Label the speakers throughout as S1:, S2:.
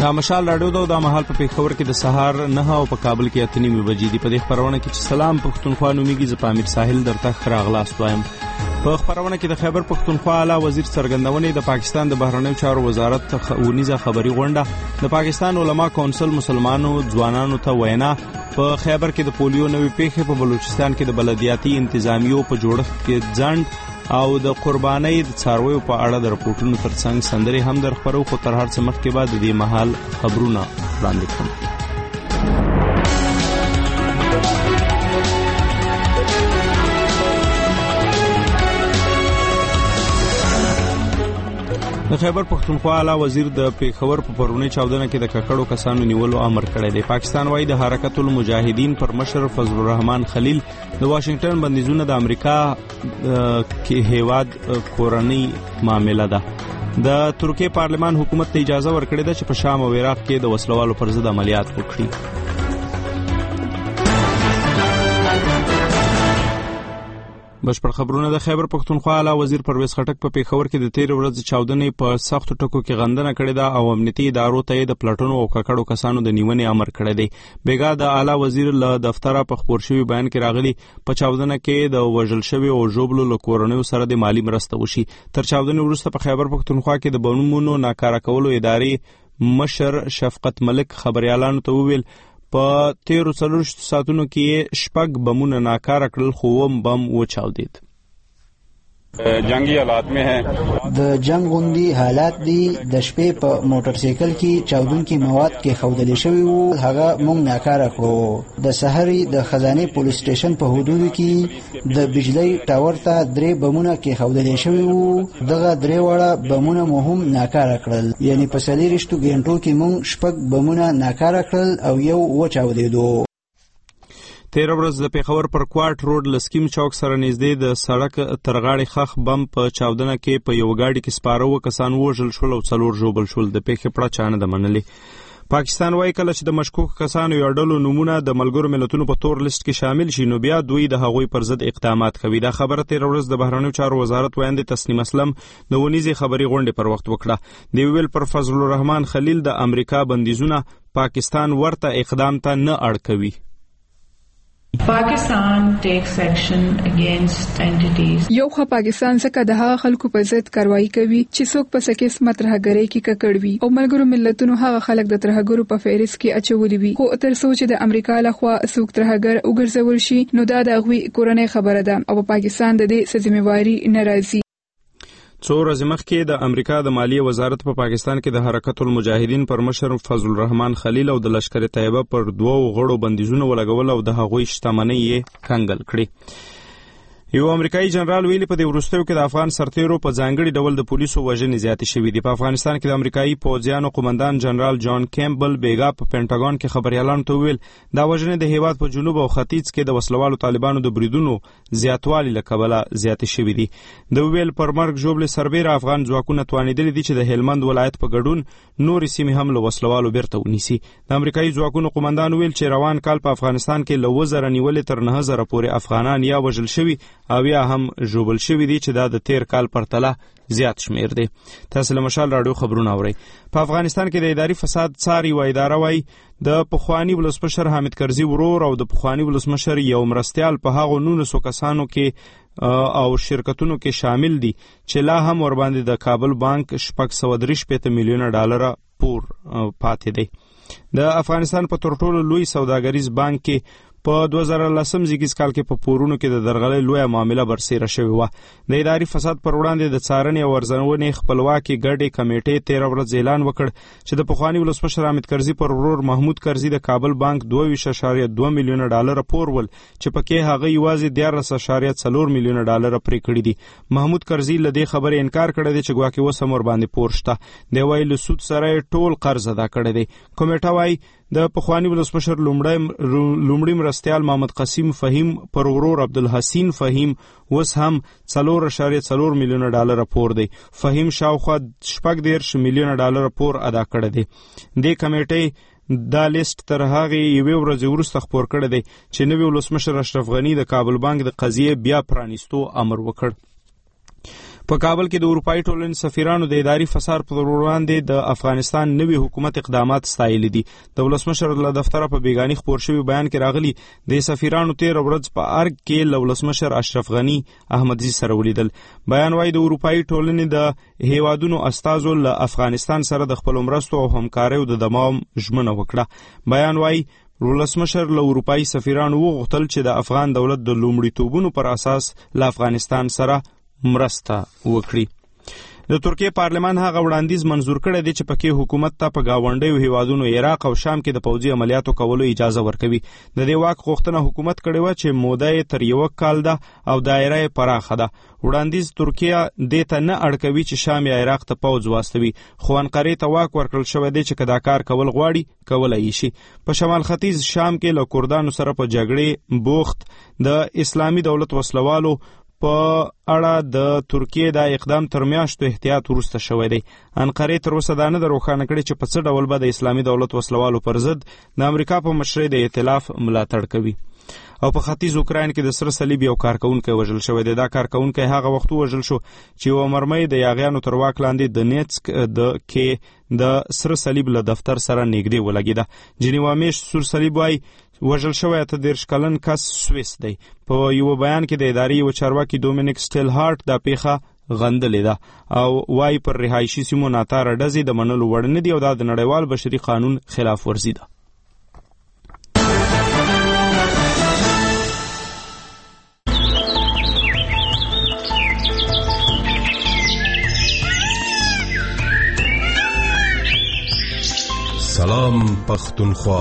S1: دا مشال راډیو دا مهال په پیښور کې د سهار 9 او په کابل کې 8:30 بجې دی. په دې خبرونه کې چې سلام پښتونخوا نومیږي، زه پامیر ساحل درته راغلاست وایم. په خبرونه کې د خیبر پښتونخوا اعلی وزیر څرګندونې د پاکستان د بهرنیو چارو وزارت ونیزه خبري غونډه د پاکستان علما کونسل مسلمانانو ځوانانو ته وینا. په خیبر کې د پولیو نوې پیښې، په بلوچستان کې د بلدیاتي انتظامیو په جوړښت کې ځنډ او د قربانۍ د څارویو په اړه د رپورټونو ترڅنګ سندري هم در خبرو. خو تر هر څه مخکې بعد د دې مهال خبرونه وړاندې کړم. د خیبر پښتونخوا اعلی وزیر د پیښور په پرونی چاودنه کې د ککړو کسانو نیولو امر کړی دی. پاکستان وايي د حرکت المجاهدین پر مشر فضل الرحمن خلیل د واشنگټن بندیزونه د امریکا کې هیواد کورنۍ معامله ده. د ترکیه پارلمان حکومت ته اجازه ورکړې ده چې په شام او عراق کې د وسلوالو پر ضد عملیات وکړي. بشپړ خبرونه د خیبر پښتونخوا اعلی وزیر پرویز خټک په پیښور کې د تیر ورځ چاودنې په سختو ټکو کې غندنه کړې ده او امنیتي ادارو ته د پلټونو او ککړو کسانو د نیونې امر کړی دی. بیګا د اعلی وزیر له دفتره په خبر شوی بیان کې راغلی په چاودنه کې د وژل شوی او ژوبلو له کورنیو سره د مالی مرسته وشي. تر چاودنې وروسته په خیبر پښتونخوا کې د بمونو ناکاره کولو ادارې مشر شفقت ملک خبريالانو ته وویل په 13 ساعتونو کې 6 بمونه ناکاره کړل، خو هم بم وچاودید.
S2: جنگی حالات میں ہیں.
S3: د جنگ غوندي حالات دي. د شپې په موټر سایکل کې چاودونکي مواد کې خودلې شوی وو، هغه مونږ ناکاره کړو. د سحري د خزانه پولیس سټیشن په حدودو کې د بجلی ټاور ته 3 بمونه کې خودلې شوی وو، دغه 3 وړه بمونه مهم ناکاره کړل. یعنی په 4 غنټو کې مونږ 6 بمونه ناکاره کړل او یو وچاودیدو.
S1: تیر ورځ د پیښور پر کوارټ روډ لسکیم چوک سره نږدې د سړک ترغاړي خخ بم په چاودنه کې په یو گاډي کې سپاره کسان وژل شول او 4 ژوبل شول. د پیښې پړه چانه د منلې. پاکستان وايي کله چې د مشکوک کسانو یو ډلو نمونه د ملګرو ملتونو په تور لیست کې شامل شي نو بیا دوی د هغوی پر ضد اقدامات کوي. دا خبره تیر ورځ د بهرنیو چارو وزارت وایند تسنیم اسلم د ونیزي خبري غونډې پر وخت وکړه. دی ویل پر فضل الرحمن خلیل د امریکا بندیزونه پاکستان ورته اقدام ته نه اړ کوي.
S4: Pakistan takes action against entities.
S5: یو خو پاکستان څخه د هغه خلکو په ضد کاروایی کوي چې څوک په سکه مترهګری کې ککړ وي او ملګرو ملتونو هغه خلک د ترهګرو په فهرست کې اچولي وي. خو تر څو چې د امریکا لخوا څوک ترهګر وګرځول شي نو دا د غوي کورنۍ خبره ده او پاکستان د دې ذمہواری نه راځي.
S1: څو ورځې مخکې د امریکا د مالیې وزارت په پاکستان کې د حرکت المجاهدین پر مشر فضل الرحمن خلیل او د لشکر طیبه پر 2 غړو بندیزونه ولګول او د هغوی شتمنۍ یې کنګل کړې. یو امریکایي جنرال ویلي په دې وروستیو کې د افغان سرتیرو په ځانګړي ډول د پولیسو وژنې زیاتې شوې دي. په افغانستان کې د امریکایي پوځیانو قومندان جنرال جان کیمبل بیګا په پینټاګون کې خبريالانو ته ویل دا وژنې د هیواد په جنوب او ختیځ کې د وسلوالو طالبانو د بریدونو زیاتوالي له کبله زیاتې شوې دي. د ویل پر مرګ جوړل سربېره افغان ځواکونه توانیدل دي چې د هلمند ولایت په ګډون نورې سیمې هم له وسلوالو بیرته ونیسي. د امریکایي ځواکونو قومندان ویل چې روان کال په افغانستان کې له 1000 نیولې تر 9000 پورې افغانان یا وژل شوي او یا هم ژوبل شوي دي چې دا د تیر کال پرتله زیات شمیر دی. تاسو له مشال راډیو خبرونه اورئ. په افغانستان کې د اداري فساد څاري و اداره وای د پخوانی ولسمشر حامد کرزي ورور او د پخوانی ولسمشر یو مرستيال په هغه 900 کسانو کې او شرکتونو کې شامل دي چې لا هم ور باندې د کابل بانک 635 میلیون ډالر پور پاتې دی. د افغانستان په ترټولو لوی سوداګریز بانک کې په 2010 زیږیز کال کې په پورونو کې د درغلۍ لویه معامله برسېره شوې وه. د اداري فساد پر وړاندې د څارنې او ارزونې خپلواکي ګډې کمیټې 13 ورځ اعلان وکړ چې د پخوانی ولسمشر حامد کرزي پر ورور محمود کرزي د کابل بانک 22.2 میلیون ډالر پور ول چې پکې هغه یوازې 14.4 میلیون ډالر پرې کړی دي. محمود کرزي له دې خبرې انکار کړی دی چې ګواکې وسم ور باندې پور شته. دی وایي له سود سره ټول قرض ادا کړی دی. کمیټه وایي د پخوانی ولسمشر لومړی مرستيال محمد قاسم فهیم پر ورور عبدالحسین فهیم وس هم 4.4 میلیون ډالر پور دی. فهیم شاوخوا 14 میلیون ډالر پور ادا کړی دی. د کمیټې دا لیست تر هغه یوې ورځې وروسته خپور کړی دی چې نوی ولسمشر اشرف غنی د کابل بانک د قضیې بیا پرانیستو امر وکړ. په کابل کې د اروپایي ټولنې سفیرانو د اداري فساد پر وړاندې د افغانستان نوي حکومت اقدامات ستایلي دي. د ولسمشر له دفتره په بیګاني خپور شوی بیان کې راغلي د سفیرانو 13 ورځ په ارګ کې له ولسمشر اشرف غنی احمدزي سره ولیدل. بیان وايي د اروپایي ټولنې د هیوادونو استازو له افغانستان سره د خپل مرستو او همکاریو د دوام ژمنه وکړه. بیان وايي ولسمشر له اروپایي سفیرانو وغوښتل چې د افغان دولت د لومړیتوبونو پر اساس له افغانستان سره مرسته وکړي. د ترکیه پارلمان هغه وړاندیز منظور کړی دی چې پکې حکومت ته په گاونډیو هیوادونو عراق او شام کې د پوځي عملیاتو کولو اجازه ورکوي. د دې واک غوښتنه حکومت کړې وه چې موده یې تر 1 کال ده او دایره یې پراخه ده. وړاندیز ترکیه دې ته نه اړ کوي چې شام یا عراق ته پوځ واستوي، خو انقرې ته واک ورکړل شوی دی چې که دا کار کول غواړي کولی شي. په شمال ختیځ شام کې له کردانو سره په جګړې بوخت د اسلامي دولت وسلوالو په اړه د ترکیه دا اقدام تر میاشتو احتیاط وروسته شوی دی. انقرې تر اوسه دا نه ده روښانه کړې چې په څه ډول به د اسلامي دولت وسلوالو پر ضد د امریکا په مشرۍ د ائتلاف ملاتړ کوي. او په ختیځ اوکراین کې د سره صلیب یو کارکونکی وژل شوی دی. دا کارکونکی هغه وخت وژل شو چې یوه مرمۍ د یاغیانو تر واک لاندې د نیتسک کې د سره صلیب له دفتر سره نږدې ولګېده. جنیوا میشت سور صلیب وایي وژل شوی 13 کلن کس سویس دی. په یو بیان کې د ادارې یو چارواکي دومینیک سټیل هارت دا پیښه غندلې ده او وايي پر رهایشي سیمو ناتاره ډزې د منلو وړ نه دي او دا د نړیوال بشري قانون خلاف ورزي ده.
S6: سلام پختونخوا.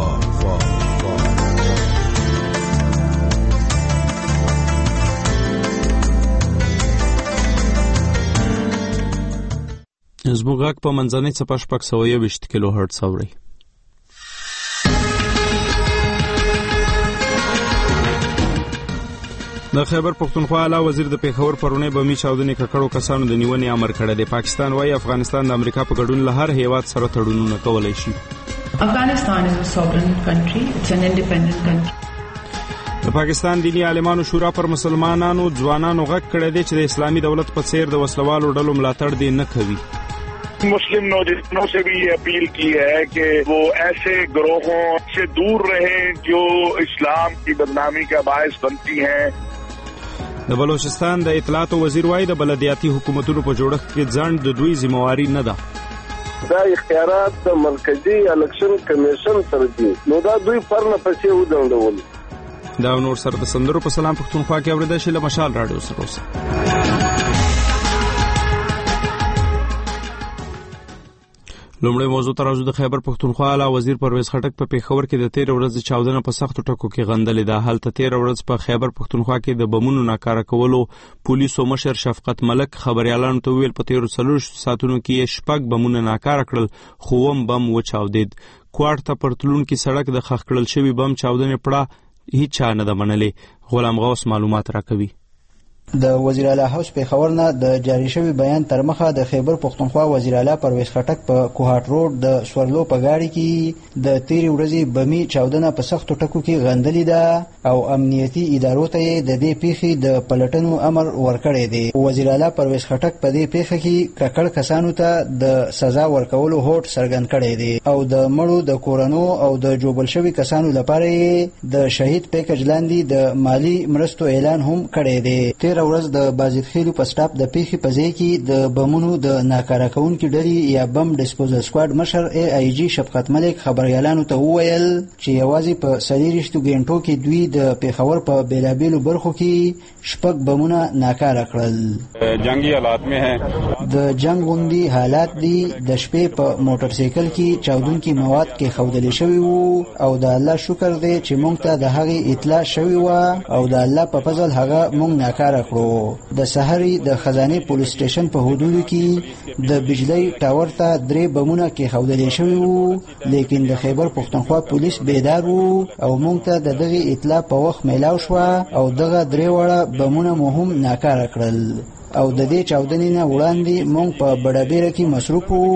S1: زموږ غږ په منځنۍ څپه 621 کیلو هرتز اورئ. د خیبر پختونخوا اعلی وزیر د پیښور پرونی بمي چاودنې ککړو کسانو د نیونې امر کړی دی. پاکستان وايي افغانستان د امریکا په ګډون له هر هیواد سره تړونونه کولی شي.
S4: Afghanistan is a sovereign country. It's an independent country.
S1: د پاکستان دینی عالمانو شورا پر مسلمانانو ځوانانو غږ کړی دی چې د اسلامي دولت په څیر د وسلوالو ډلو ملاتړ دی نه کوي.
S7: مسلم نوجوانوں سے بھی یہ اپیل کی ہے کہ وہ ایسے گروہوں سے دور رہیں جو اسلام کی بدنامی کا باعث بنتی ہیں.
S1: د بلوچستان د اطلاعات وزیر وايي د بلدیاتي حکومتونو په جوړښت کې ځنډ د دوی ذمہواری نه ده.
S8: دا اختیارات د مرکزی الیکشن کمیشن سره دي، نو دا دوی پرنه پسې ودانډول.
S1: دا نور سره د سندرو په سلام پختونخوا کې اوریدل شي له مشال رادیو سره اوسه. لومړی موضوع ترازو د خیبر پختونخوا اعلی وزیر پرویز خټک په پیښور کې د 13 ورځې چاودنه په سختو ټکو کې غندلې ده. هلته 13 ورځې په خیبر پختونخوا کې د بمونو ناکاره کولو پولیسو مشر شفقت ملک خبريالانو ته ویل په 13 ساعتونو کې 6 بمونه ناکاره کړل، خو هم بم وچاودید. کوارټ ته پرتلون کې سړک د خښ کړل شوی بم چاودنې پړه هیڅ چا نه ده منلې. غلام غوث معلومات راکوي.
S3: د وزیر اعلی هاوس پیښور نه د جاری شوی بیان تر مخه د خیبر پختونخوا وزیر اعلی پرویز خټک په کوهاټ روډ د سورلو په غاړي کې د 13 ورځې بمي چاودنه په سختو ټکو کې غندلې ده او امنیتي ادارو ته د دې پیښې د پلټنو امر ورکړی دی. وزیر اعلی پرویز خټک په دې پیښه کې ککړ کسانو ته د سزا ورکولو هوډ څرګند کړی دی او د مړو د کورونو او د جوبل شوی کسانو لپاره د شهید پیکج لاندې د مالی مرستو اعلان هم کړی دی. 13 ورځ د بازید خېلو په سټاپ د پیښې په ځای کې د بمونو د ناکاره کوونکي ډلې یا بم ډیسپوزل سکواډ مشر AIG شفقت ملک خبريالانو ته وویل چې یوازې په 30 غنټو کې دوی د پیښور په بیلابیلو برخو کې 6 بمونه ناکاره کړل.
S2: جنگي حالات میں ہیں.
S3: د جنگ غوندي حالات دي. د شپې په موټر سایکل کې چاودونکي مواد کې خودلې شوی وو او د الله شکر دی چې مونږ ته د هغه اطلاع شوی و او د الله په فضل هغه مونږ ناکاره کړو. د سحری د خزانه پولیس سټیشن په حدودو کې د بجلی ټاور ته 3 بمونه کې خودلې شوی وو، لیکن د خیبر پختونخوا پولیس بیدار وو او مونږ ته دغه اطلاع په وخت میلاو شو او دغه 3 وړه بمونه مهم ناکاره کړل او د دې چاودنې نه وړاندې مونږ په بډابیره کې مصروف وو.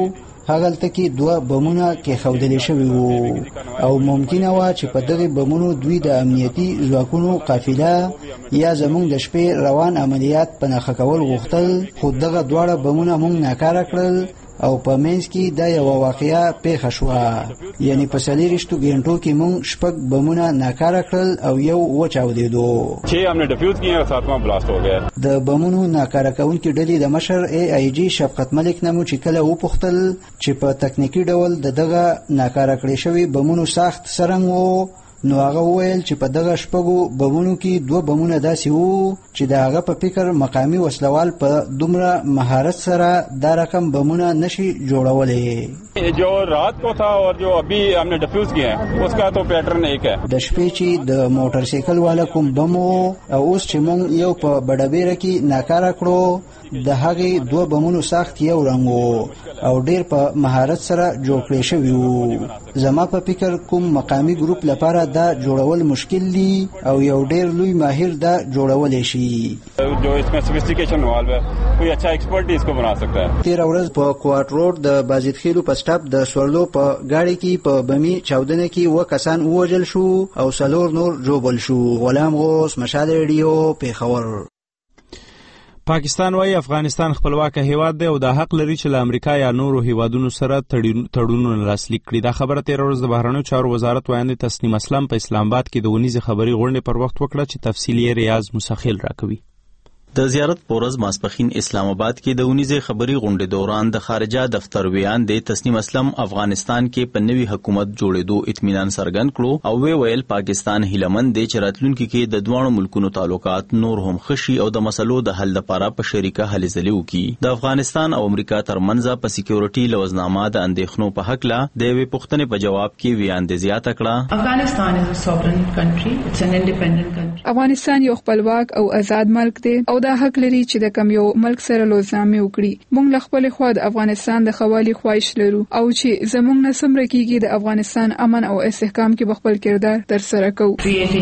S3: هغلته کې 2 بمونه کې خودلې شوی وو او ممکنه و چې په دغه بمونو دوی د امنیتي ځواکونو قافله یا زمونږ د شپې روان عملیات په نخښه کول غوښتل، خو دغه دواړه بمونه مونږ ناکاره کړل او په منځ کې دا یو واقعیا پیښه شوه. یعنی په 40 غنټو کې مونږ 6 بمونه ناکاره کړل او یو وچاودېدو.
S2: 6 हमने डिफ्यूज किए और 7वां ब्लास्ट हो गया. د
S3: بمونو ناکاره کوونکي ډلې د مشر AIG شفقت ملک نامو چې کله وپوښتل چې په تکنیکی ډول دغه ناکاره کړی شوی بمونو ساخت څرنګه وو، نو هغه وویل چې په دغه 6 بمونو کې 2 بمونه داسې وو چې د هغه په فکر مقامی وسلوال په دومره مهارت سره دا رقم بمونه نشي جوړولای.
S2: जो रात को था और जो अभी हमने डिफ्यूज किए हैं उसका तो पैटर्न एक है.
S3: د شپې چې د موټر سایکل والا کوم بمو او اوس چې مونږ یو په بډابیره کې ناکاره کړو د هغې 2 بمونو ساخت یو رنګ وو او ډیر په مهارت سره جوړ کړی شوی وو. زما په فکر کوم مقامی ګروپ لپاره دا جوړول مشکل دي او یو ډیر لوی ماهر دا جوړولای شي.
S2: जो इसमें सोफिस्टिकेशन इन्वॉल्व है कोई अच्छा एक्सपर्ट इसको बना सकता है.
S3: 13 ورځ په کوارټ روډ د بازیدخیلو په سټاپ د سورلو په گاڑی کې په بمی چاودنه کې 2 کسان ووجل شو او 4 نور جوبل شو. غلام غوث، مشال ریډیو، پیښور.
S1: پاکستان وايي افغانستان خپلواک هیواد دی او دا حق لري چې له امریکا یا نورو هیوادونو سره تړونونه لاسلیک کړي. دا خبره 13 ورځ د بهرنیو چارو وزارت وایي تسنیم اسلام په اسلام آباد کې د ونیزې خبري غونډې پر وخت وکړه چې تفصیل یې ریاض مسخیل راکوي.
S6: د زیارت پورز ماسپخین اسلام آباد کې د ونیزې خبري غونډې دوران د خارجه دفتر ویان د تسنیم اسلام افغانستان کې په نوي حکومت جوړېدو اطمینان څرګند کړو او ویل پاکستان هیلمن دی چې راتلونکي کې د دوه ملکونو تعلقات نور هم خشي او د مسلو د حل لپاره په شریکه هلې ځلې وکړي. د افغانستان او امریکا ترمنځ په سکیورټي لوزنامه د اندېښنو په حق لا د یوې پوښتنې په جواب کې ویان د زیاته کړه
S4: افغانستان is a sovereign country. It's an independent country.
S5: افغانستان یو خپلواک او آزاد ملک دی او دا حق لري چې د کم یو ملک سره لوزنامه وکړي. موږ له خپل خوا د افغانستان د خوالي خواهش لرو او چې زموږ نه سمره کیږي د افغانستان امن او استحکام کې خپل کردار تر سره کوو.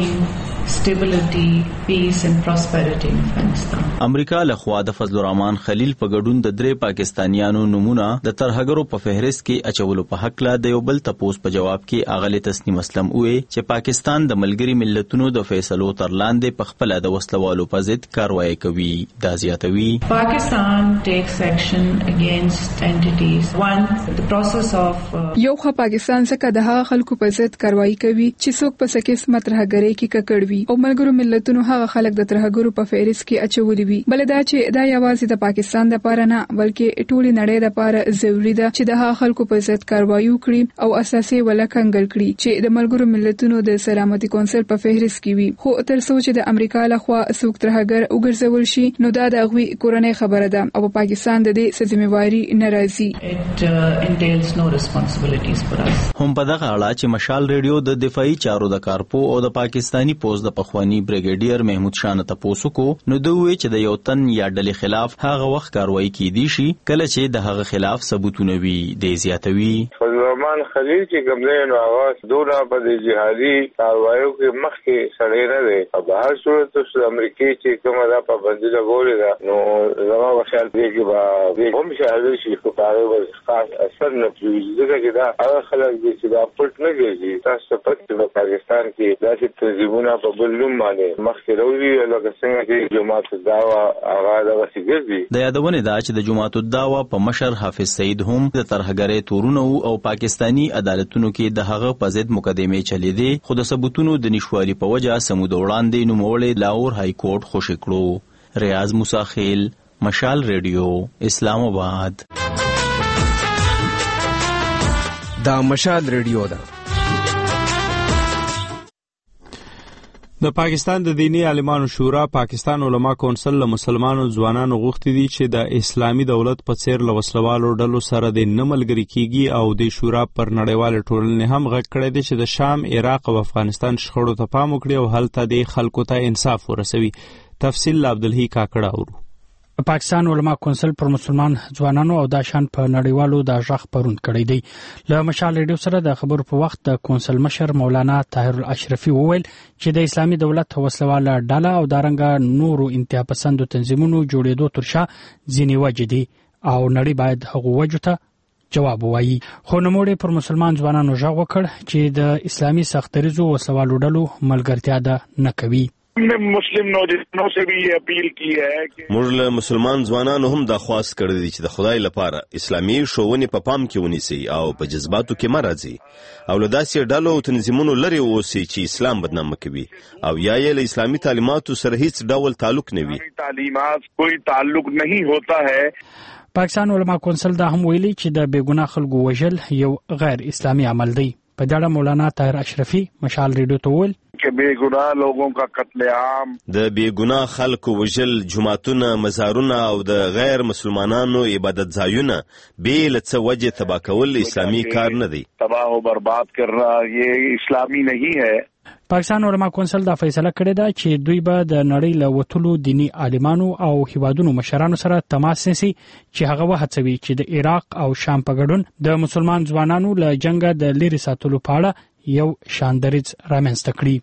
S4: Stability, peace and prosperity in Afghanistan.
S6: امریکا له خوا د فضل الرحمن خلیل په ګډون د 3 پاکستانیانو نمونه د ترهګرو په فهرست کې اچولو په حق لا د یو بل تپوس په جواب کې اغلی تسنیم اسلام وې چې پاکستان د ملګری ملتونو د فیصلو تر لاندې په خپل د وسلوالو په ضد کاروایی کوي. دا زیاتوي
S4: Pakistan takes action against entities. One, the process of
S5: یو خو پاکستان څخه د هغه خلکو په ضد کاروایی کوي چې څوک په سکه مترهګری کې ککړوي او ملګرو ملتونو هغه خلک د ترهګرو په فهرست کې اچولي وي. بل دا چې دا یوازې د پاکستان لپاره نه بلکې ټولې نړۍ لپاره ضروری ده چې د هغه خلکو په ضد کاروایی وکړي او اساسي ولکنګل کړي چې د ملګرو ملتونو د سلامتي کونسل په فهرست کې وي. خو تر څو چې د امریکا لخوا څوک ترهګر وګرځول شي نو دا د غوي کورنۍ خبره ده او پاکستان د دې ذمہواری ناراضي.
S4: It entails no responsibilities for us.
S6: هم په دغه اړه چې مشال ریډیو د دفاعي چارو د کارپو او د پاکستانی پوز د پخوانی بریګیډیر محمود شاه ته پوسو کو نو دوی چې د یو تن یا ډلې خلاف هغه وخت کاروایی کیدی شي کله چې د هغه خلاف ثبوتونه وي. د زیاتوي
S8: فضل الرحمن خلیل چې کومه نو هغه دوه په جهادي کاروایو کې مخ کې سړی نه دی. په هر صورت د امریکای چې کومه دا په باندې لګولې ده نو زما وشال دی چې به هم شاهد شي په هغه خاص اثر نه پیږي چې دا هغه خلک چې دا پټ نه کیږي. تاسو په پاکستان کې داسې تنظیمونه په بلوم باندې مخکې راوړي لکه څنګه چې جماعت الدعوه هغه د وسیګرځي.
S6: د یادونه دا چې د جماعت الدعوه په مشر حافظ سعید هم د ترهګرۍ تورونه او پاکستانی عدالتونو کې د هغه په ضد مقدمه چلی دي خو د ثبوتونو د نشواري په وجه سمود وړاندې نوموړی لاهور های کورټ خوشی کړو. ریاض مساخیل، مشال ریډیو، اسلام آباد.
S9: دا مشال ریډیو ده.
S1: د پاکستان د دینی عالمانو شورا پاکستان علما کونسل له مسلمانو ځوانانو غوښتي دي چې د اسلامي دولت په څیر له وسلوالو ډلو سره د نملګری کیږي او د شورا پر نړیوال ټولنې هم غږ کړی دی چې د شام، عراق او افغانستان شخړو ته پام وکړي او هلته د خلکو ته انصاف ورسوي. تفصیل عبدالحی کاکړه اورو.
S10: پاکستان علما کونسل پر مسلمان ځوانانو او د شان په نړیوالو د ژغ پرون کړی دی. له مشال ریډیو سره د خبرو په وخت د کونسل مشر مولانا طاهر الاشرفي وویل چې د اسلامي دولت وسلواله ډله او دارنګه نورو انتها پسندو تنظیمونو جوړېدو تر شا ځینې وجې دي او نړۍ باید هغو وجو ته جواب وایي. خو نوموړي پر مسلمان ځوانانو ژغ وکړ چې د اسلامي سختریزو وسوالو ډلو ملګرتیا ده نه کوي.
S7: مسلم نوجوانوں سے بھی یہ اپیل کی ہے کہ
S11: موږ له مسلمان ځوانانو هم دا خواست کړی دی چې د خدای لپاره اسلامي ښوونې په پام کې ونیسي او په جذباتو کې مه راځي او له داسې ډلو او تنظیمونو لرې اوسئ چې اسلام بدنامه کوي او یا یې له اسلامي تعلیماتو سره هیڅ ډول تعلق نه وي.
S7: تعلیمات کوئی تعلق نہیں ہوتا ہے.
S10: پاکستان علما کونسل دا هم ویلي چې د بېګناه خلکو وژل یو غیر اسلامي عمل دی. په دې اړه مولانا طاهر اشرفي مشال ریډیو ته وویل
S7: کہ بے گناہ لوگوں کا قتل عام
S11: د بے گناہ خلکو وژل جماعتونه مزارونه او د غیر مسلمانانو عبادت ځایونه بې له څه وجې تباه کول اسلامي کار نه دی.
S7: تباہ و برباد کرنا یہ اسلامی نہیں ہے.
S10: پاکستان علما کونسل دا فیصله کړې ده چې دوی به د نړۍ له وتلو دینی عالمانو او هیوادونو مشرانو سره تماس نیسي چې هغه وهڅوي چې د عراق او شام په ګډون د مسلمان ځوانانو له جنګه د لرې ساتلو په اړه یو شاندریز رامنځته کړي.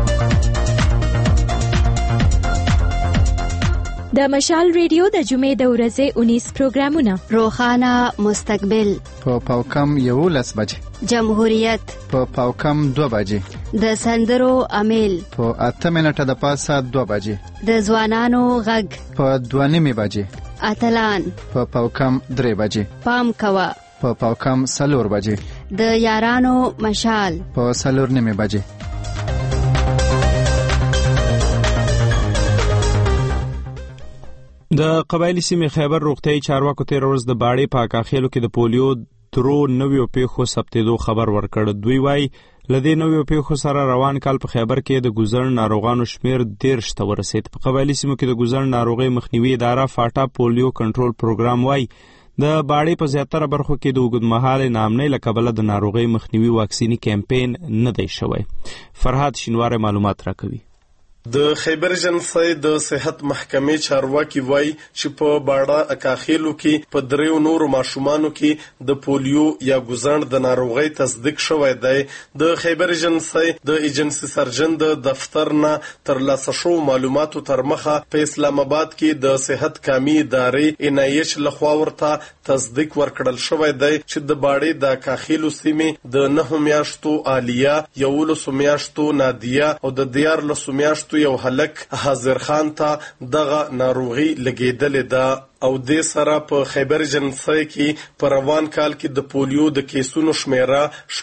S12: د مشال ریډیو د جمعې د ورځې 19 پروګرامونه: روخانه مستقبل
S13: په پاوکم 11 بجې،
S12: جمهوریت
S13: په پاوکم 2 بجې،
S12: د سندرو امیل
S13: په 8 منټه د پاسه 2 بجې،
S12: د ځوانانو غږ
S13: په 2:30 بجې،
S12: اتلان
S13: په پاوکم 3 بجې،
S12: پام کوا
S13: په پاوکم 4 بجې،
S12: د یارانو مشال
S13: په 4:30 بجې.
S1: د قبایلی سیمې خیبر روغتیايي چارواکو تیر ورځ د باړې په اکاخیلو کې د پولیو درو نویو پیښو ثبتېدو خبر ورکړ. دوی وایي لدې نویو پیښو سره روان کال په خیبر کې د ګوزړ ناروغانو شمیر 13 ته ورسید. په قبایلی سیمو کې د ګوزړ ناروغي مخنیوي اداره فاټا پولیو کنټرول پروګرام وایي د باړې په زیاتره برخو کې د اوږدمهاله ناامنۍ له کبله د ناروغي مخنیوي واکسینی کمپاین نه دی شوی. فرهاد شینواره معلومات راکوي.
S14: د خیبر جنسي د صحت محکمې چارواکي وایي چې په باړه اکاخیلو کې په دریو نورو ماشومانو کې د پولیو یا ګوزړ د ناروغۍ تصدیق شوی دی. د خیبر جنسي د ایجنسي سرجن د دفتر نه ترلاسه شو معلوماتو تر مخه په اسلام آباد کې د صحت کامي ادارې NIH لخوا ورته تصدیق ورکړل شوی دی چې د باړې د اکاخیلو سیمې د 9 میاشتو عالیه، 11 میاشتو نادیه او د 14 میاشتو یو هلک حاضر خان ته دغه ناروغي لګیدلې ده او د سره په خیبر جنسي کې په روان کال کې د پولیو د کیسونو شمیره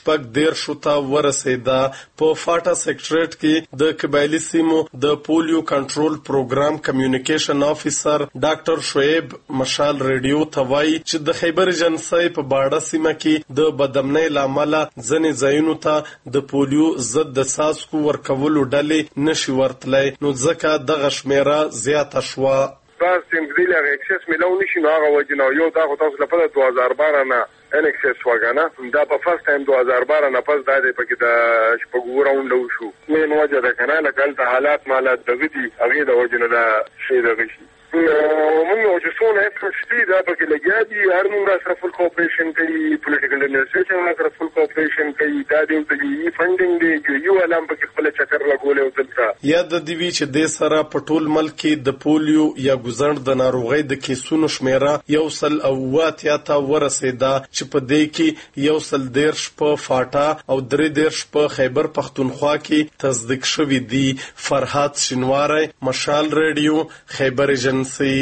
S14: 14 ته ورسېده. په فاټا سیکټریټ کې د قبایلی سیمو د پولیو کنټرول پروګرام کمیونیکیشن افیسر ډاکټر شعیب مشال ریډیو ته وایي چې د خیبر جنسي په باړه سیمه کې د بدامنۍ لامل ځنې ځایونو ته د پولیو ضد د څاڅکو ورکولو ډلې نشي ورتلای، نو ځکه دغه شمیره زیاته شوه.
S8: بعض تمثیل اکسس ملو نشي نو هغه وجنه یو دا خو تاسو لپاره 2012 نه ان اکسس وګانا دا په فرست ټایم 2012 نه پس دا د پکې د شپږو راوند وشو مين وجه دا کنه لکه حالات مالات دغدي هغه د وجنه دا شی دغه شي موږ چې څونه اکسس دا پکې لګیادي هرمونږ سره فل کوپریشن کوي، پولیټیکل اډمنسټریشن سره فل کوپریشن کوي، دا د فندینګ دی یو علم پکې خپل چکر لګولې او دلته
S14: یا د دیوی چې د سره په ټول ملک کې د پولیو یا ګوزړ د ناروغۍ د کیسونو شمیره 108 ته ورسېده چې په دې کې 113 په فاټا او 3 په خیبر پختونخوا کې تصدیق شوی دی. فرهاد شینواره مشال ریډیو خیبر جنسي.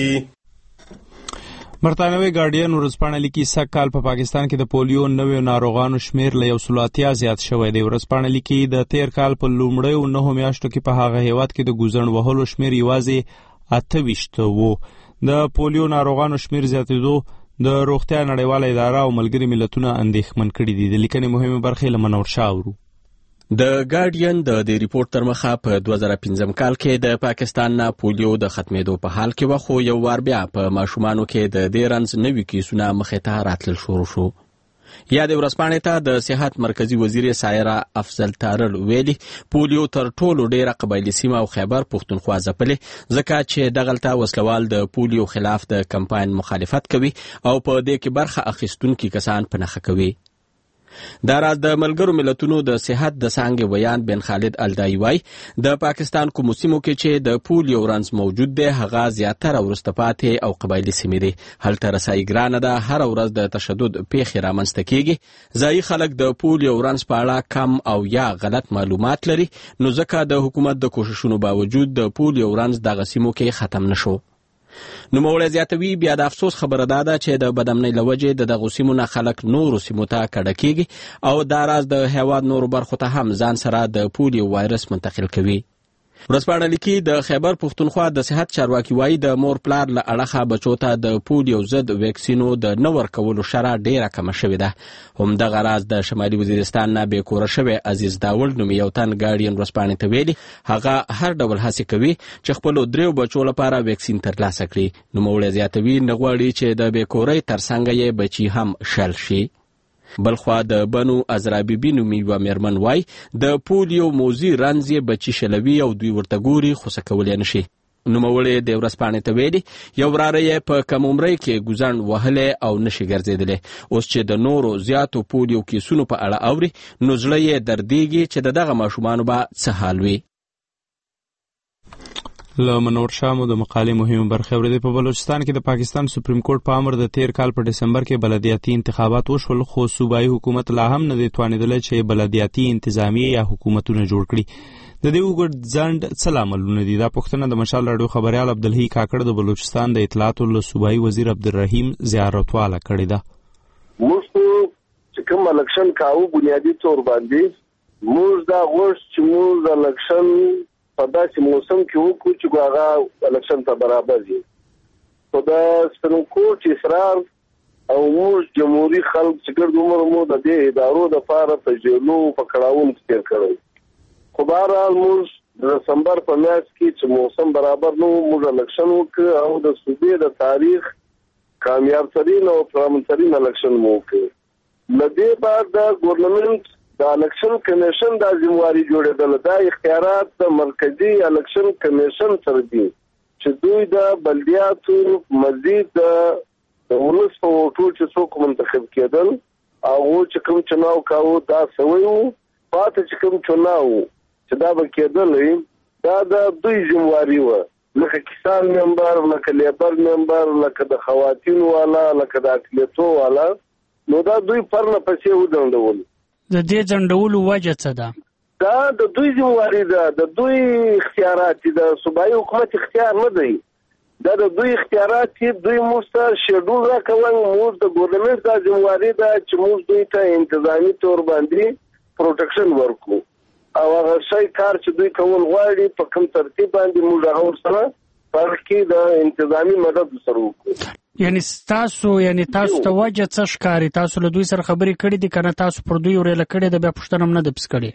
S1: برطانوي ګارډین ورځپاڼه لیکي سږ په پاکستان کې د پولیو نویو ناروغانو شمیر له 180 زیات شوی دی. ورځپاڼه لیکي د تیر کال په لومړیو 9 میاشتو کې په هغه هیواد کې د ګوزړ وهلو شمیر یوازې 28 وو. د پولیو ناروغانو شمیر زیاتېدو د روغتیا نړیواله اداره او ملګري ملتونه اندېښمن کړي دي. د لیکنې مهمه برخه له منور شاه اورو.
S6: د ګارډین د دې ریپورت تر مخه په 2015 کال کې د پاکستان نه پولیو د ختمېدو په حال کې وخو یو وار بیا په ماشومانو کې د ډیرنز نوي کیسونه مخې ته راتلل شروع شو. یا د ورځپاڼې ته د صحت مرکزی وزیر سایرا افضل تارل ویلي پولیو تر ټولو ډیره قبایلی سیمه او خیبر پختونخوا ځپلې ځکه چې دغلته وسلوال د پولیو خلاف د کمپاین مخالفت کوي او په دې کې برخه اخیستونکي کسان په نخښه کوي.
S15: دا راز د ملګرو ملتونو د صحت د څانګې ویان بن خالد الدای وای د پاکستان کوم سیمو کې چې د پولیو رنځ موجود دی هغه زیاتره وروسته پاتې او قبایلی سیمې دي. هلته رسایي ګرانه ده، هر ورځ د تشدد پیښې رامنځته کیږي. ځایي خلک د پولیو رنځ په اړه کم او یا غلط معلومات لري، نو ځکه د حکومت د کوششونو باوجود د پولیو رنځ دغه سیمو کې ختم نشو. نوموړی زیاتوي بیا د افسوس خبره ده چې د بدامنۍ له وجې د دغو سیمو نه خلک نورو سیمو ته کډه کیږي او دا راز د هیواد نورو برخو ته هم ځان سره د پولیو وایرس منتقل کوي. ورځپاڼه لیکي د خیبر پښتونخوا د صحت چارواکي وایي د مور پلار له اړخه بچو ته د پولیو ضد ویکسینو د نه ورکولو شرح ډیره کمه شوې ده. همدغه راز د شمالي وزیرستان نه بې کوره شوی عزیز داول نومې یو تن ګارډین ورځپاڼې ته ویلي هغه هر ډول هڅې کوي چې خپلو 3 بچو لپاره ویکسین ترلاسه کړي. نوموړی زیاتوي نه غواړي چې د بې کورۍ ترڅنګ یې بچي هم شل شي. بلخوا د بنو ازرابي نومې یوه میرمن وای د پولیو موذي رنځ یې بچي شلوي او دوی ورته ګوري خو څه کولی نه شي. نوموړی د ورځپاڼې ته ویلي یو وراره یې په کم عمرۍ کې ګوزڼ وهلی او نشي ګرځېدلی. اوس چې د نورو زیاتو پولیو کیسونو په اړه اوري نو زړه یې دردېږي چې د دغه ماشومانو به څه حال وي.
S1: له منور شامو د مقالې مهمه برخه اورېدې. په بلوچستان کې د پاکستان سپریم کورټ په امر د تیر کال په ډسمبر کې بلدیاتي انتخابات وشول، خو صوبایي حکومت لا هم نه دی توانېدلی چې بلدیاتي انتظامیه یا حکومتونه جوړ کړي. د دې اوږد ځنډ څه لاملونه دي؟ دا پوښتنه د مشال راډیو خبریال عبدالحی کاکړ د بلوچستان د اطلاعاتو له صوبایي وزیر عبدالرحیم زیارتواله کړې ده.
S16: موږ چې کوم الکشن کاوه بنیادي طور باندې موږ دا غوښت چې موږ الکشن په داسې موسم کې وکړو چې هغه الکشن ته برابر وي. خو د سپریم کورټ اصرار او موږ جمهوري خلک چې ګرد عمر مو د دې ادارو دپاره په جیلو په کړاوونو کې تېر کړی. خو بهرحال موږ د دسمبر په میاشت کې چې موسم برابر نه و موږ الکشن وکړو او د صوبې د تاریخ کامیاب ترین او پرامنترین الکشن مو وکړو. له دې بعد د ګورنمنټ د الکشن کمیشن د ذمہواری جوړېدل دا اختیارات د مرکزی الکشن کمیشن سره دي چې دوی د بلدیاتو مزید د ولس په ووټو چې څوک منتخب کېدل هغه چې کوم چناو کاوه دا سوی وو پاتې چې کوم چناو چې دا به کېدل دا د دوی ذمہواری وه، لکه کسان ممبر، لکه لیبر ممبر، لکه د خواتینو والا، لکه د اقلیتو والا، نو دا دوی پرله پسې ودنډول.
S10: د دې ځنډولو وجه څه ده؟
S16: دا د دوی ذمہواری ده، د دوی اختیارات دي، د صوبایي حکومت اختیار نه دی. دا د دوی اختیارات دي، دوی موږ ته شیډول راکوي. موږ د ګورنمنټ دا ذمہواری ده چې موږ دوی ته انتظامی طور باندې پروټیکشن ورکو او هغه شی کار چې دوی کول غواړي په کوم ترتیب باندې موږ هغه ورسره فرق کې د انتظامی مدد سره وکړو.
S10: یعنی تاسو ته وجه څه ښکاري؟ تاسو له دوی سره خبرې کړې دي کنه تاسو پر دوی ورېله کړې ده بیا پوښتنه هم نه ده پس کړې؟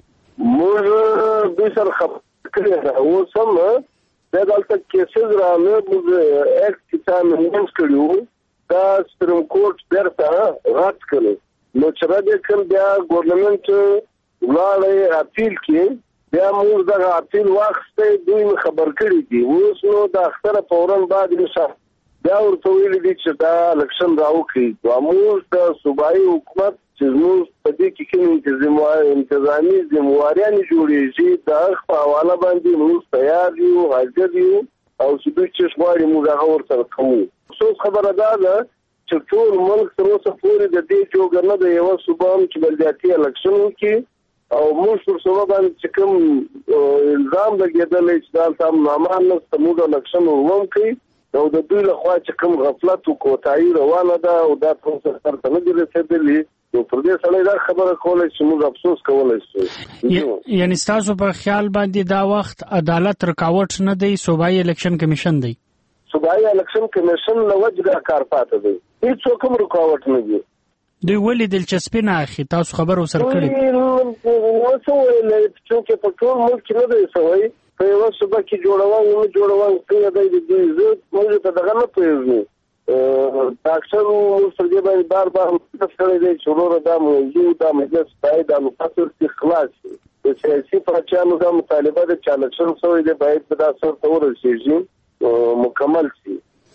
S16: موږ دوی سره خبرې کړې ده. اوس هم دا دلته کیسز راغلی موږ ایکټ کسان منظم کړي وو، دا سپریم کورټ بیرته رد کړی. نو چې رد یې کړ بیا ګورنمنټ ولاړی اپیل کې، بیا موږ دغه اپیل واخیستی، دوی مې خبر کړي دي. اوس نو د اختره فوراً بعد بیا ورته ویلي دي چې دا الکشن راوکړي. موږ د صوبایي حکومت چې موږ په دې کې کوم انتظامي ذمہواریانې جوړېږي د هغه په حواله باندې موږ تیار یو، حاضر یو او چې دوی چې غواړي موږ هغه ورسره کوو. افسوس خبره دا ده چې ټول ملک تر اوسه پورې د دې جوګه نه ده یوه صوبه هم چې بلدیاتي الکشن وکړي او موږ پر صوبه باندې چې کوم الزام لګېدلی چې دلته امنامان نشته موږ الکشن وروم کوي او د دوی لخوا چې کوم غفلت او کوتاهي روانه ده او دا پروسه سر ته نه دي رسېدلي، نو پر دې سړی دا خبره کولی چې موږ افسوس کولی شو.
S10: یعنی ستاسو په خیال باندې دا وخت عدالت رکاوټ نه دی، صوبایي الکشن کمیشن دی؟
S16: صوبایي الکشن کمیشن له وجې دا کار پاته دی، هېڅوک هم رکاوټ نه دی.
S10: دوی ولې دلچسپي نه اخلي؟ تاسو خبر ورسره کړې؟
S16: څه ویلی چونکې په ټول ملک کې نه دی سوی، په یوه صوبه کې جوړوان نه جوړوان څنګه دی د دوی زه موږ ته دغه نه پوهېږو. ډاکټر موږ سره دې باندې بار بار مصرف کړی دی چې وروره دا موضوع دا مجلس باید دا نقاط ورته خلاص شي. د سیاسي پاچیانو دا مطالبه ده چې الکشن شوی دی باید په دا سر ته ورسېږي مکمل شي.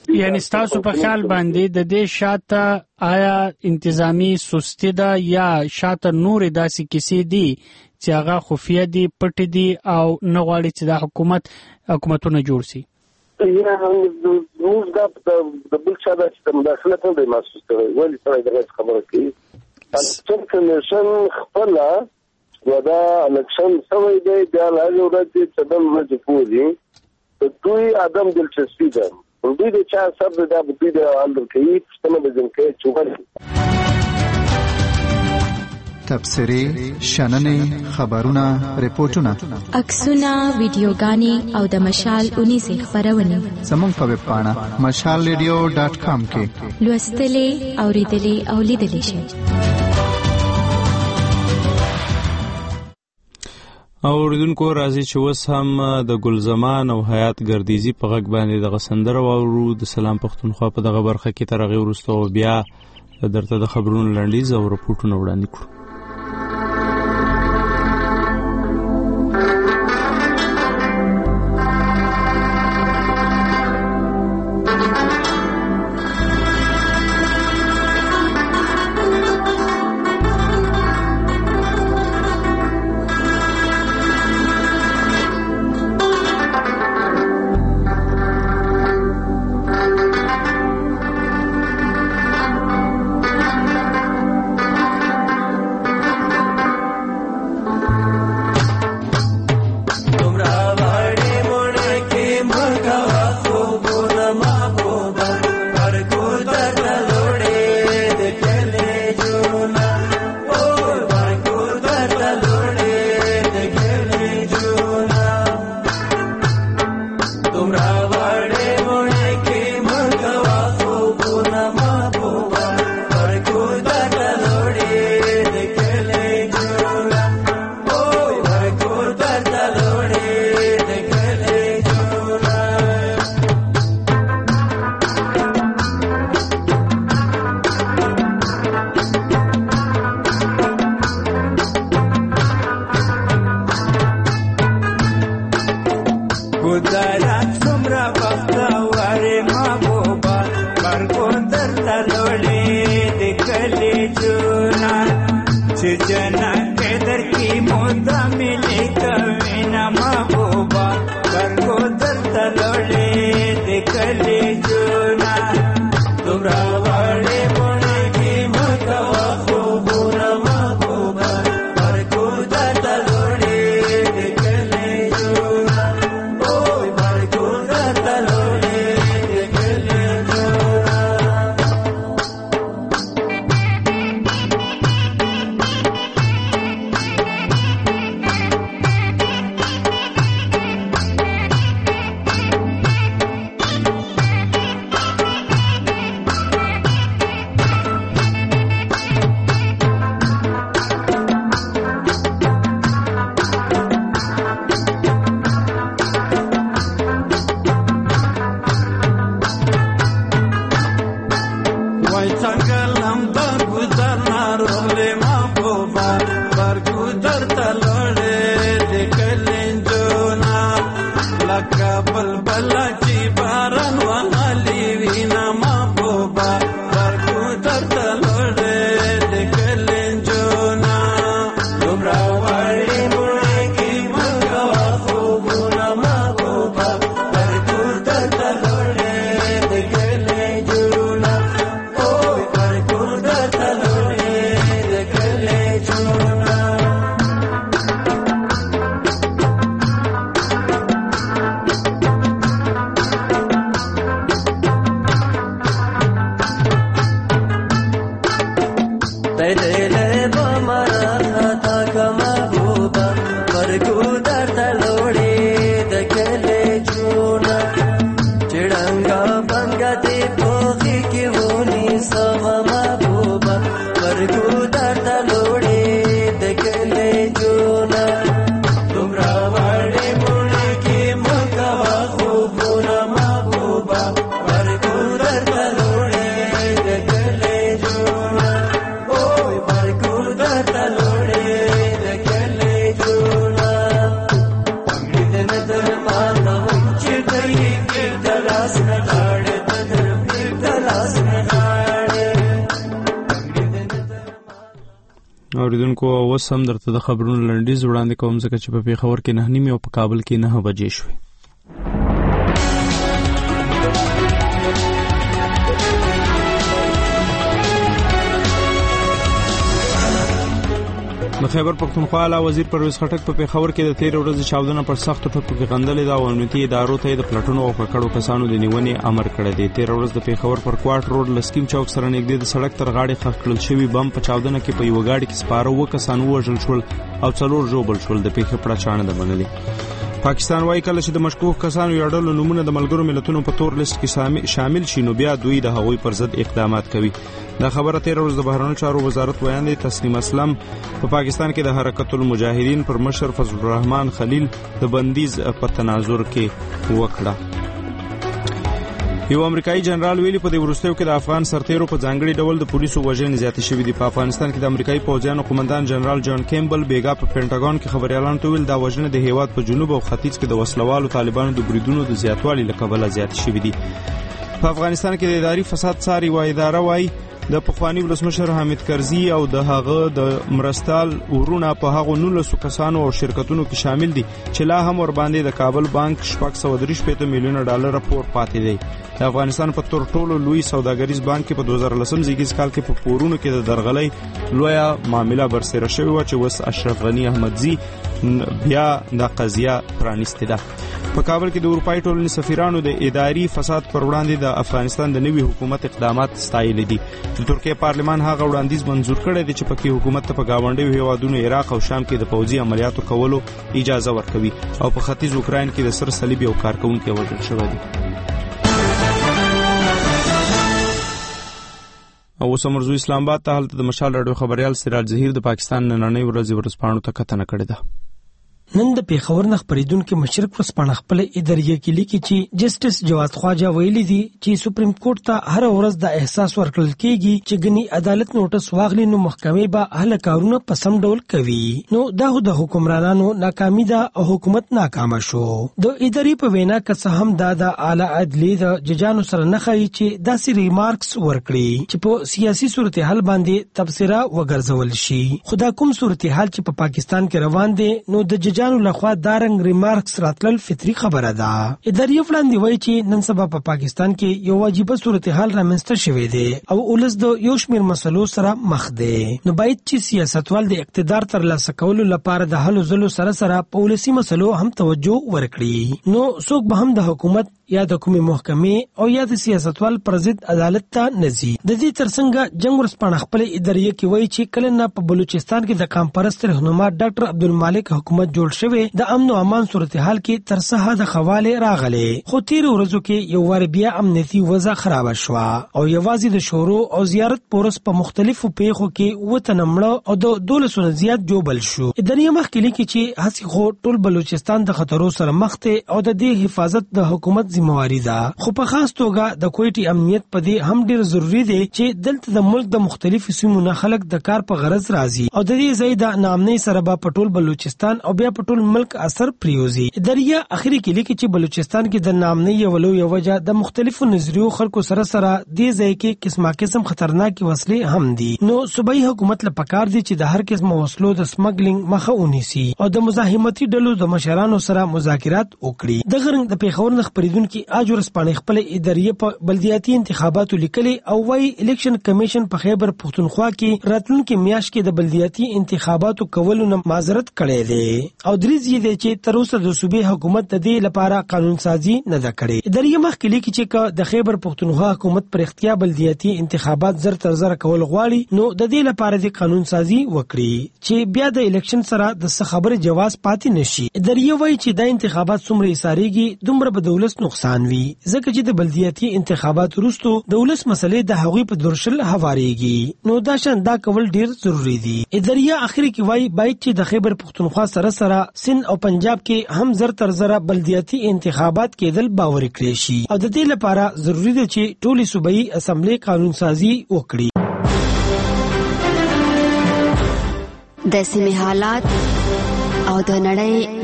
S10: یعنی تاسو په خیال باندې د دې شاته آیا انتظامی سستی ده یا شاته نور داسې کیسې دي چې هغه خفیه دي پټ دي او نه غواړي چې د حکومتونه جوړ شي؟
S16: یا موږ د بل چا د مداخله ته د محسوس کړی ولې سره دغه خبره کوي الکشن کمیشن خپل دا الکشن سوی دی بیا لاله ورځ چې دم ورځ پوری دوی ادم دلچسپي ده دوی د چا سبب دا دوی د اندر کوي څنګه د ځمکې چوغل
S13: تبصري شننې خبرونه ریپورتونه
S12: عکسونه ویډیوګانې او د مشال 19 خبرونه
S13: زموږ په ویب پاڼه mashalradio.com کې
S12: لوستلې اوریدلې او لیدلې شئ.
S1: اوریدونکو راځي چې اوس هم د ګلزمان او حیات ګردیزي په غږ باندې د غسندره واورو د سلام پښتونخوا په دغه برخه کې تر هغې وروسته بیا درته د خبرونو لنډیز او رپورټونه وړاندې کړو. اوریدونکو اوس هم درته د خبرونو لنډیز وړاندې کوم ځکه چې په پیښور کې 9:30 او په کابل کې 9 بجې شوې. د خیبر پختونخوا اعلی وزیر پرویز خټک په پیښور کې د 13 ورځې چاودنه پر سختو ټکو کې غندلې ده او امنیتي ادارو ته د پلټنو او ککړو کسانو د نیونې امر کړی دی. 13 ورځ د پیښور پر کوارټ روډ لسکیم چوک سره نږدې د سړک تر غاړې ښخ کړل شوی بم په چاودنه کې په یو گاډي کې سپاره 2 کسان وژل شول او 4 ژوبل شول. د پیښې پړه چانه ده منلې. پاکستان وايي کله چې د مشکوک کسانو یړلو نمونه د ملګرو ملتونو په تور لیست کې شامل شي نو بیا دوی د هغوی پر ضد اقدامات کوي. دا خبره 13 ورځ د بهرنیو چارو وزارت بیان دی. تسنیم اسلم په پاکستان کې د حرکت المجاهدین پر مشر فضل الرحمن خلیل د بندیز په تناظر کې وکړه. یو امریکایي جنرال ویلي په دې وروستیو کې د افغان سرتیرو په ځانګړي ډول د پولیسو وژنې زیاتې شوې دي. په افغانستان کې د امریکایي پوځیانو قومندان جنرال جان کیمبل بیګا په پینټاګون کې خبريالانو ته ویل دا وژنې د هیواد په جنوب او ختیځ کې د وسلوالو طالبانو د بریدونو د زیاتوالي له کبله زیاتې شوې دي. په افغانستان کې د اداري فساد څاري و اداره وايي د پخوانی ولسمشر حامد کرزي او د هغه د مرستال ورونه په هغه 19 کسانو او شرکتونو کې شامل دي چې لا هم ور باندې د کابل بانک 630 میلیون ډالر پور پاتې دی. د افغانستان په تر ټولو لوی سوداګریز بانک کې په 2010 زیږیز کال کې په پورونو کې د درغلۍ لویه معاملې برسره شوې و چې وس اشرف غنی احمدزي بیا د قضیه پرانیسته ده. په کابل کې د اروپای ټولنې سفیرانو د اداري فساد پر وړاندې د افغانستان د نوي حکومت اقدامات ستایل دي. د ترکیه پارلمان هغه وړاندیز منزور کړی دی چې پکې حکومت ته په گاونډیو هیوادونو عراق او شام کې د پوځي عملیاتو کولو اجازه ورکوي او په ختیځ اوکراین کې د سر صلیب یو کارکونکي وژل شوی دی. او سمرزو اسلام آباد ته هلته د مشال راډیو خبريال سراج زهیر د پاکستان نننۍ ورځې ورځپاڼو ته کتنه کړې ده.
S17: نن د پیښور نه خبرېدونکو مشرق ورځپاڼه خپل اداري کې لیکي چې جسټس جواد خواجه ویلي دي چې سپریم کورټ ته هر ورځ د احساس ورکړل کېږي چې غني عدالت نوټس واغلي نو محکمې به اهل کارونه په سم ډول کوي. نو دا د حکمرانانو ناکامي ده او حکومت ناکامه شو. د اداري په وینا که هم د اعلی عدالت د ججانو سره نه خایي چې داسې ریمارکس ورکړي چې په سیاسي صورتحال باندې تبصره وګرځول شي. خدا کوم صورتحال چې په پاکستان کې روان دي نو د جانو لخوا دارنګ ریمارکس راتلل فطری خبره ده. اداري وړاندې وایي چې نن سبا په پاکستان کې یو واجبہ صورتحال رامنځته شوې ده او ولس د یو شمېر مسلو سره مخ ده. نو باید چې سیاستوال د اقتدار ترلاسه کولو لپاره د هلو ځلو سره پالیسي مسلو هم توجه ورکړي. نو څوک به هم د حکومت یا د کومې محکمې او یا د سیاستوال پر ضد عدالت ته نزي. د دې ترڅنګ جنگ ورځپاڼه خپل اداري کې وایي چې کله نه په بلوچستان کې د قام پرست رهنما ډاکټر عبدالمالک حکومت جوړ شوی د امن او امان صورتحال کې تر څه د خواله راغله خو 13 ورځو کې یو ور بیا امنیتي وضع خراب شو او یوازې د شورو او زیارت پورس په مختلفو پیښو کې وتنمړه او د 200 زیات جوبل شو. اداري مخکې لیکي چې هڅې خو ټول بلوچستان د خطرو سره مخ ته او د دې حفاظت د حکومت ذمہواری ده. خو په خاص توګه د کوټي امنیت په دې هم ډیر ضروری دی چې دلته د ملک د مختلفو سیمو نه خلک د کار په غرض راځي او د دې ځای د نامنۍ سره په ټول بلوچستان او بیا په ټول ملک اثر پریوزي. اداريه اخري کې لیکي چې بلوچستان کې د نامنۍ یو وجه د مختلفو نظریو خلکو سره دې ځای کې قسمه قسم خطرناک وسلې هم دي. نو صوبایي حکومت له پکار دي چې د هر قسم وسلو د سمګلینګ مخه ونیسي او د مزاحمتي ډلو د مشرانو سره مذاکرات وکړي. د غرنګ د پیښور نه خبرېدونکو ورځپاڼه خپل اداري په بلدیاتي انتخاباتو لیکلي او وايي الیکشن کمیشن په خیبر پختونخوا کې راتلونکي میاشت کې د بلدیاتي انتخاباتو کولو نه معذرت کړی دی او دریځ یې دی چې تر اوسه د صوبې حکومت د دې لپاره قانون سازي نه ده کړې. اداري مخکې لیکي چې د خیبر پختونخوا حکومت پر اختیار بلدیاتي انتخابات زر تر زر کول غواړي نو د دې لپاره د قانون سازي وکړي چې بیا د الیکشن سره د خبرې جواز پاتې نشي. اداري وايي چې د انتخابات څومره ایساریږي دومره به دولت نقصان وي ځکه چې د بلدیاتي انتخابات وروسته د ولس مسلې د هغوی په درشل هواريږي. نو دا شاندا کول ډیر ضروری دي. اداريه اخري کې وایي باید چې د خیبر پختونخوا سره سند او پنجاب کې هم زر تر زر بلدیاتي انتخابات کېدل باور کړی شي او د دې لپاره ضروری دی چې ټولي صوبایي اسمبلی قانون سازي وکړي.
S12: د سیمې حالات او د نړۍ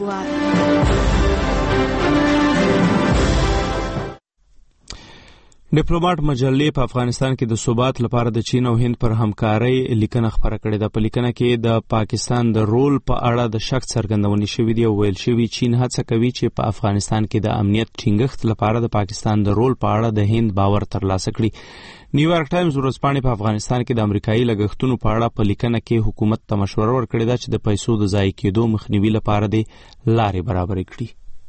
S12: مطبوعات.
S1: ډیپلوماټ مجلې په افغانستان کې د ثبات لپاره د چین او هند پر همکارۍ لیکنه خپره کړې ده. په لیکنه کې د پاکستان د رول په اړه د شک څرګندونې شوې دي او ویل شوي چین هڅه کوي چې په افغانستان کې د امنیت ټینګښت لپاره د پاکستان د رول په اړه د هند باور ترلاسه کړي. نیویارک ټایمز ورځپاڼې په افغانستان کې د امریکایي لګښتونو په اړه په لیکنه کې حکومت ته مشوره ورکړې ده چې د پیسو د ضایع کېدو مخنیوي لپاره د لارې برابرې کړي.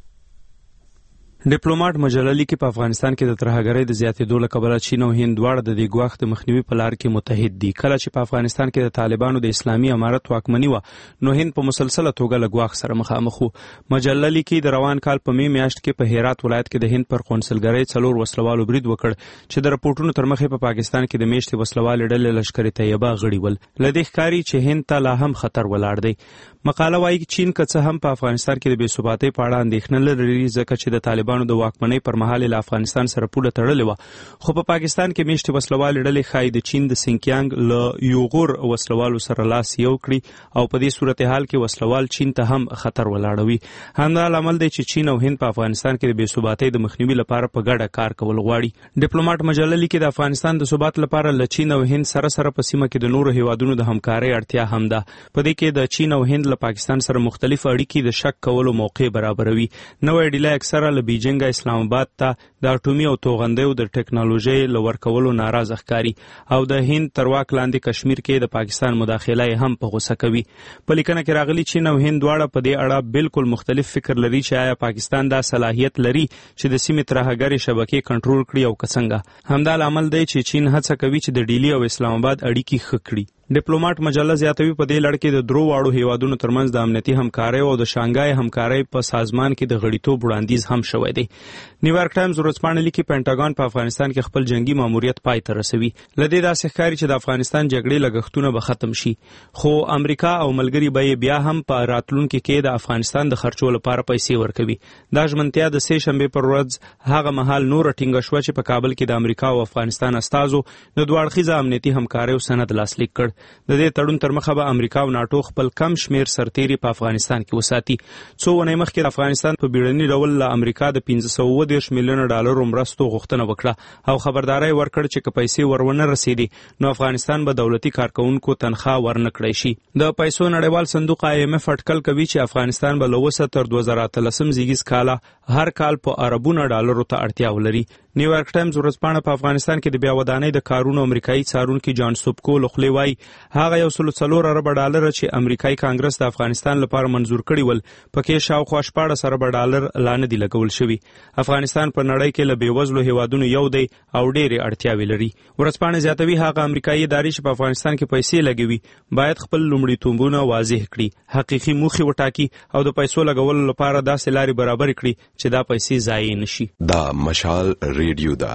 S1: ډیپلوماټ مجله لیکي په افغانستان کې د ترهګرۍ د زیاتېدو له کبله چین او هند دواړه د دې ګواښ د مخنیوي په لار کې متحد دي. کله چې په افغانستان کې د طالبانو د اسلامي امارت واکمني وه نو هند په مسلسله توګه له ګواښ سره مخامخ و. مجله لیکي د روان کال په می میاشت کې په هرات ولایت کې د هند پر قونسلګرۍ 4 وسلوالو برید وکړ چې د راپورټونو تر مخې په پاکستان کې د میشتې وسلوالې ډلې لشکر طیبه غړي ول. له دې ښکاري چې هند ته لا هم خطر ولاړ دی. مقاله وایي چین که څه هم په افغانستان کې د بې ثباتۍ په اړه اندېښنه لري ځکه چې د طالبانو د واکمنۍ پر مهال له افغانستان سره پوله تړلې وه، خو په پاکستان کې میشتې وسلوالې ډلې ښایي د چین د سینکیانګ له یوغور وسلوالو سره لاس یو کړي او په دې صورتحال کې وسلوال چین ته هم خطر ولاړوي. همدا لامل دی چې چین او هند په افغانستان کې د بې ثباتۍ د مخنیوي لپاره په ګډه کار کول غواړي. ډیپلوماټ مجله لیکي د افغانستان د ثبات لپاره له چین او هند سره په سیمه کې د نورو هیوادونو د همکارۍ اړتیا هم ده. په دې کې د چین او هند له پاکستان سره مختلف اړیکې د شک کولو موقع برابروي. نوې ډیله اکثره له بیجینګ اسلام آباد ته د اټومي او توغندیو د ټیکنالوژي له ورکولو ناراضه ښکاري او د هند تر واک لاندې کشمیر کې د پاکستان مداخله هم په غوسه کوي. په لیکنه کې راغلي چین او هند دواړه په دې اړه بالکل مختلف فکر لري چې آیا پاکستان دا صلاحیت لري چې د سیمې ترهګرې شبکې کنټرول کړي او که څنګه. همدا لامل دی چې چین هڅه کوي چې د ډیلی او اسلام آباد اړیکې ښه کړي. ډیپلوماټ مجله زیاتوي په دې لړ کې د درو واړو هیوادونو ترمنځ د امنیتي همکارۍ او د شانګهای همکارۍ په سازمان کې د غړیتوب وړاندیز هم شوی دی. نیویارک ټایمز ورځپاڼه لیکي پینټاګان په افغانستان کې خپل جنگي ماموریت پای ته رسوي. له دې داسې ښکاري چې د افغانستان جګړې لګښتونه به ختم شي، خو امریکا او ملګري به یې بیا هم په راتلونکي کې د افغانستان د خرچو لپاره پیسې ورکوي. دا ژمنتیا د سې شنبې پر ورځ هغه مهال نور ټینګه شوه چې په کابل کې د امریکا او افغانستان استازو د دوه اړخیزه امنیتي همکاریو سند لاسلیک کړ. د دې تړون تر مخه به امریکا او ناټو خپل کم شمیر سرتیري په افغانستان کې وساتي. څو ونې مخکې د افغانستان په بیړني ډول له امریکا د 530 میلیونه ډالرو مرستو غوښتنه وکړه او خبرداری ورکړ چې که پیسې ورونه رسیدي نو افغانستان به دولتي کارکونکو تنخواه ورنه کړی شي. د پیسو نړیوال صندوق IMF اټکل کوي چې افغانستان به له اوسه تر 2013 زیږیز کاله هر کال په اربونو ډالرو ته اړتیا ولري. نیویارک ټایمز ورځپاڼه په افغانستان کې د بیا ودانۍ د کارونو امریکایي څارونکي جان سوبکو له خولې وایي هغه 104 ارب ډالر چې امریکایي کانګرس د افغانستان لپاره منظور کړي ول پکې شاوخوا 14 ارب ډالر لا نه دي لګول شوي. افغانستان په نړۍ کې له بېوزلو هیوادونو یو دی او ډېرې اړتیاوې لري. ورځپاڼه زیاتوي هغه امریکایي ادارې چې په افغانستان کې پیسې لګوي باید خپل لومړیتوبونه واضح کړي، حقیقي موخې وټاکي او د پیسو لګولو لپاره داسې لارې برابر کړي چې دا پیسې ضایع نشي.
S18: دا مشال ریډیو دا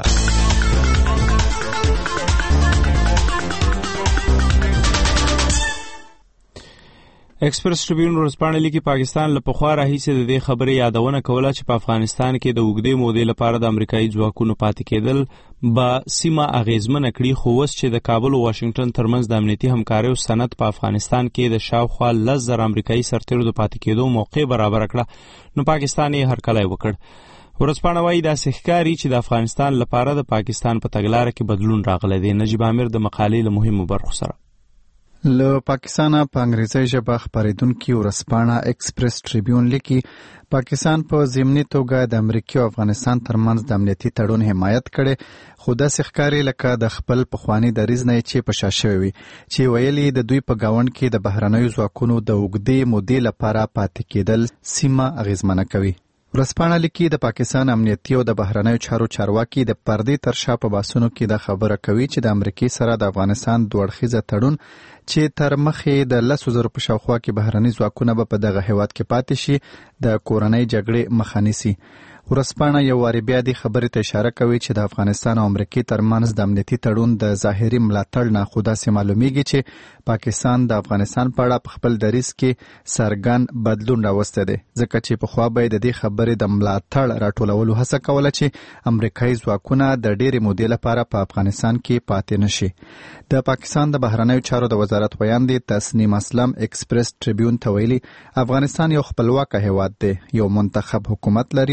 S1: ایکسپریس ټریبیون ورځپاڼه لیکي پاکستان له پخوا راهیسې د دې خبرې یادونه کوله چې په افغانستان کې د اوږدې مودې لپاره د امریکایي ځواکونو پاتې کېدل به سیمه اغیزمنه کړي، خو اوس چې د کابل او واشنگټن ترمنځ د امنیتي همکاریو سند په افغانستان کې د شاوخوا 10,000 امریکایي سرتیرو د پاتې کېدو موقع برابر کړه نو پاکستان یې هرکلی وکړ. ورځپاڼه وایي داسې ښکاري چې د افغانستان لپاره د پاکستان په تګلاره کې بدلون راغلی دی. نجیب عامر د مقالې له مهمو برخو سره
S13: له پاکستانه په انګریزي ژبه خپرېدونکي ورځپاڼه ایکسپریس ټریبیون لیکي پاکستان په ضمني توګه د امریکا او افغانستان ترمنځ د امنیتي تړون حمایت کړي، خو داسې ښکاري لکه د خپل پخواني دریځ نه چې په شا شوی وي چې ویلي د دوی په ګاونډ کې د بهرنیو ځواکونو د اوږدې مودې لپاره پاتې کېدل سیمه اغیزمنه کوي. ورځپاڼه لیکي د پاکستان امنیتي او د بهرنیو چارو چارواکي د پردې تر شا په بحثونو کې دا خبره کوي چې د امریکا سره د افغانستان دوه اړخیزه تړون چې تر مخې د 10,000 په شاوخوا کې بهرني ځواکونه به په دغه هیواد کې پاتې شي د کورنۍ جګړې مخه نیسي. ورځپاڼه یو وارې بیا دې خبرې ته اشاره کوي چې د افغانستان او امریکا ترمنځ د امنیتي تړون د ظاهري ملاتړ نه خو داسې معلومیږي چې پاکستان د افغانستان په اړه په خپل دریځ کې څرګند بدلون راوستی دی، ځکه چې پخوا به یې د دې خبرې د ملاتړ راټولولو هڅه کوله چې امریکایي ځواکونه د ډېرې مودې لپاره په افغانستان کې پاتې نشي. د پاکستان د بهرنیو چارو د وزارت ویاندې تسنیم اسلم ایکسپریس ټریبیون ته ویلي افغانستان یو خپلواک هیواد دی، یو منتخب حکومت لري او پوره حق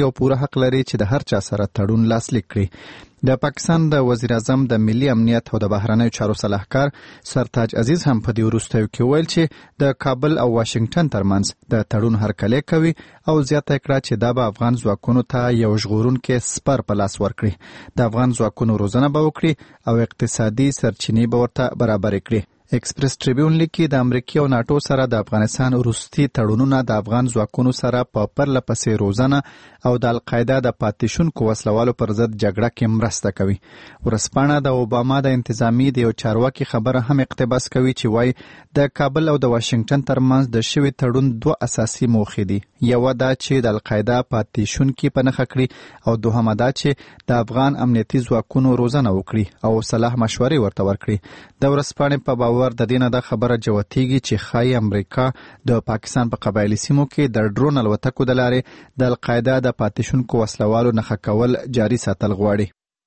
S13: حق لري چې د هر چا سره تړون لاسلیک کړي. د پاکستان د وزیر اعظم د ملي امنیت او د بهرنیو چارو صلاحکار سرتاج عزیز هم په دې وروستیو کې ویل چې د کابل او واشنگټن ترمنځ د تړون هرکلی کوي او زیاته کړه چې دا به افغان ځواکونو ته یو ژغورونکی سپر په لاس ورکړي. د افغان ځواکونو روزنه به وکړي او اقتصادي سرچینې به ورته برابر کړي. ایکسپریس ټریبیون لیکي د امریکا او ناتو سره د افغانستان وروستي تړونونه د افغان ځواکونو سره په پرله پسې روزنه او د القاعده د پاتې شونکو وسلوالو پر ضد جګړه کې مرسته کوي. ورسپانه د اوباما د انتظامی د یو چارواکي خبره هم اقتباس کوي چې وایي د کابل او د واشنگټن ترمنځ د شوي تړون دوه اساسي موخې دي. یو دا چې د القاعده پاتې شونکي په نښه کړي او دوهمه دا چې د افغان امنیتي ځواکونو روزنه وکړي او صلاح مشورې ورته ورکړي. د ورسپانې په باور د دینه دا خبره جوتیږي چې خای امریکا د پاکستان په قبایلی سیمو کې د ډرون الوتکو د لارې د القاعده د پاتېشونکو وسلوالو نښه کول جاري ساتل غواړي.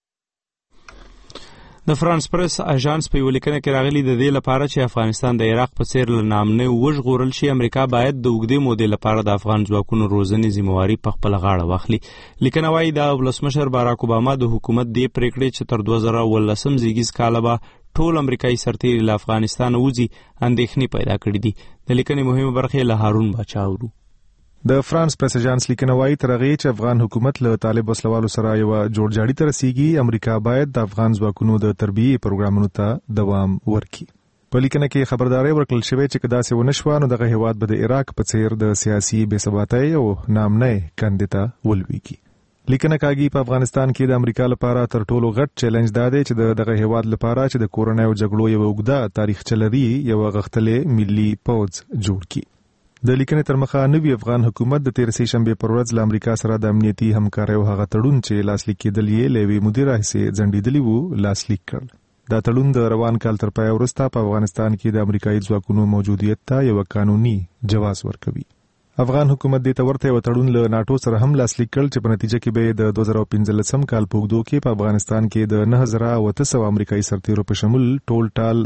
S1: د فرانس پریس اژانس په یو لیکنه کې راغلی د دې لپاره چې افغانستان د عراق په څیر له نامنۍ وژغورل شي امریکا باید د اوږدې مودې لپاره د افغان ځواکونو روزنې ذمہواري په خپل غاړه واخلي. لیکنه وايي د ولسمشر باراک اوباما د حکومت د پریکړې چې تر 2018 زیږیز کال به ټول امریکایي سرتیري له افغانستان وځي اندېښنې پیدا کړې دي. د لیکنې مهمه برخه له هارون باچا اورو.
S19: د فرانس پریس اژانس لیکنه وايي تر هغه چې افغان حکومت له طالب وسلوالو سره یو جوړجاړي ته رسیږي امریکا باید د افغان ځواکونو د تربیې پروګرامونو ته دوام ورکړي. په لیکنه کې خبرداري ورکړل شوې چې کدا سه ونشو نو دغه هیواد به د عراق په څیر د سیاسي بې ثباتۍ او نامنۍ کندې ته ولويږي. لیکنه کاږي په افغانستان کې د امریکا لپاره تر ټولو غټ چیلنج دا دی چې دغه هیواد لپاره چې د کورونای او جګړو یو اوږده تاریخ چلري یو غختلې ملي پوز جوړ کړي. د لیکنې تر مخه نوی افغان حکومت د 13 شنبه پر ورځ له امریکا سره د امنیتي همکارۍ او هغه تړون چې لاسلیک کېدل یې لوي مدیره حصے ځنډېدلی وو لاسلیک کړ. دا تړون د روان کال تر پای وروسته په افغانستان کې د امریکایي ځواکونو موجودیت ته یو قانوني جواز ورکوي. افغان حکومت د تورته و تړون له ناتو سره هم لاسلیک کړ چې په نتیجه کې به د 2015 کال په وګړو کې په افغانستان کې د 9900 امریکایي سرتیرو په شمول ټول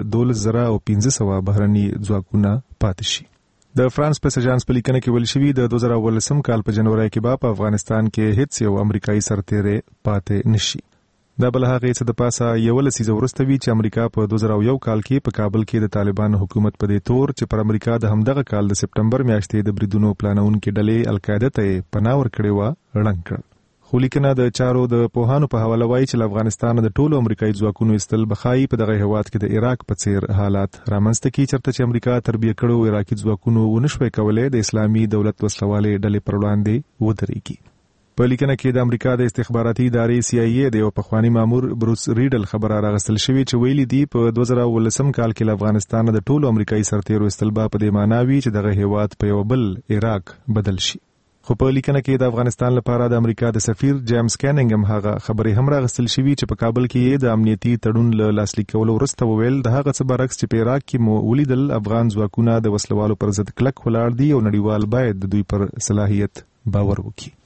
S19: 12500 بهرني ځواکونه پاتې شي. د فرانس پریس اژانس په لیکنه کې ویل شوی د 2018 کال په جنوري کې په افغانستان کې هیڅ یو امریکایي سرتیری پاتې نشي. دا بل هغه څه د پاسه یو لسیزه ورسته وی چې امریکا په 2001 کال کې په کابل کې د طالبان حکومت په دې تور چې پر امریکا د همدغه کال د سپټمبر میاشتې د بریدونو پلانونکو ډلې القاعده ته پناه ورکړې و رنګ کړ. خو لیکنه د چارو د پوهانو په حواله وایي چې افغانستان د ټولو امریکایي ځواکونو استل بخای په دغه هیواد کې د عراق په څیر حالات رامنځته کی چرته چې امریکا تربیه کړو عراقي ځواکونو ونشوي کولای د اسلامي دولت وسلوالې ډلې پر وړاندې ودرېږي. په لیکنه کې د امریکا د استخباراتي ادارې CIA د یو پخوانی مامور بروس ریډل خبره راغستل شوې چې ویلي دی په 2018 کال کې افغانستان د ټولو امریکایي سرتیرو استلبا په دې معنی وی چې دغه هیواد په یو بل عراق بدل شي. خو په لیکنه کې د افغانستان لپاره د امریکا د سفیر جیمز کیننګ هم هغه خبرې هم راغستل شوې چې په کابل کې د امنیتي تړون له لاسلیک کولو وروسته وویل د هغه څه برعکس چې په عراق کې مو ولیدل افغان ځواکونه د وسلوالو پر ضد کلک ولاړ دي او نړیوال باید د دوی پر صلاحیت باور وکړي.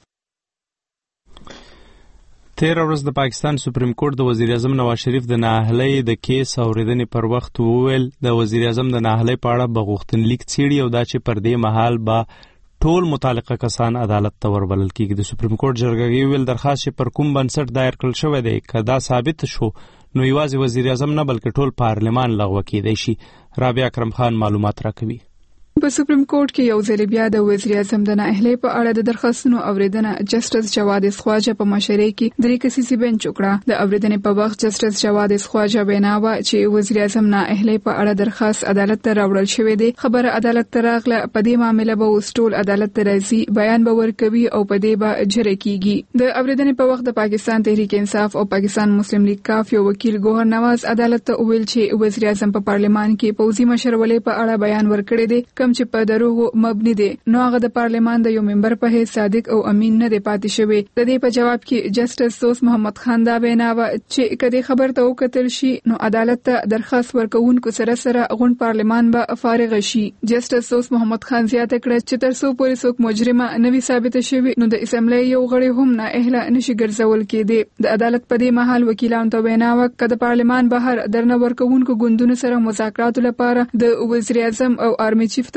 S1: تیر ورځ د پاکستان سپریم کورټ د وزیر اعظم نواز شریف د نااهلۍ د کیس اوریدنې پر وخت وویل د وزیر اعظم د نااهلۍ په اړه بغوښتنلیک څېړي او دا چې پر دې مهال به ټول متعلقه کسان عدالت ته وربلل کېږي. د سپریم کورټ جرګې ویل درخواست چې پر کوم بنسټ دایر کړل شوی دی که دا ثابت شو نو یوازې وزیر اعظم نه بلکې ټول پارلمان لغوه کېدی شي. رابعه اکرم خان معلومات راکوي.
S5: په سپریم کورټ کې یو ځل بیا د وزیر اعظم د نااهلۍ په اړه د درخواستونو اوریدنه جسټس جواد اسخواجه په مشرۍ کې درې کسیزې بنچ وکړه. د اوریدنې په وخت جسټس جواد اسخواجه بیناوه چې وزیر اعظم نااهلۍ په اړه درخواست عدالت ته راوړل شوی دی. خبره عدالت ته راغله په دې معاملې به اوس ټول عدالت ته راځي بیان به ورکوي او په دې به جره کیږي. د اوریدنې په وخت د پاکستان تحریک انصاف او پاکستان مسلم لیگ کاف یو وکیل ګوهر نواز عدالت ته ویل چې وزیر اعظم په پارلمان کې پوځي مشرولې په اړه بیان ورکړی دی کوم چې په دروغ مبني دي. نو هغه د پارلمان د یو ممبر په هیڅ صادق او امین نه دی پاتې شوی. د دې په جواب کې جسټس سوس محمد خان دا بیناوه چې کله خبر ته وکتل شي نو عدالت ته درخواست ورکوونکو سره غون پارلمان به فارغ شي. جسټس سوس محمد خان زیاته کړه چې تر څو پورې څوک مجرمه نوي ثابت شوی نو د اسمبلی یو غړی هم نه اهله نشي ګرځول کېدی. د عدالت په دې محل وکیلانو ته بیناوه کله د پارلمان بهر درنه ورکوونکو ګوندونو سره مذاکرات لپاره د وزیر اعظم او آرمي چیف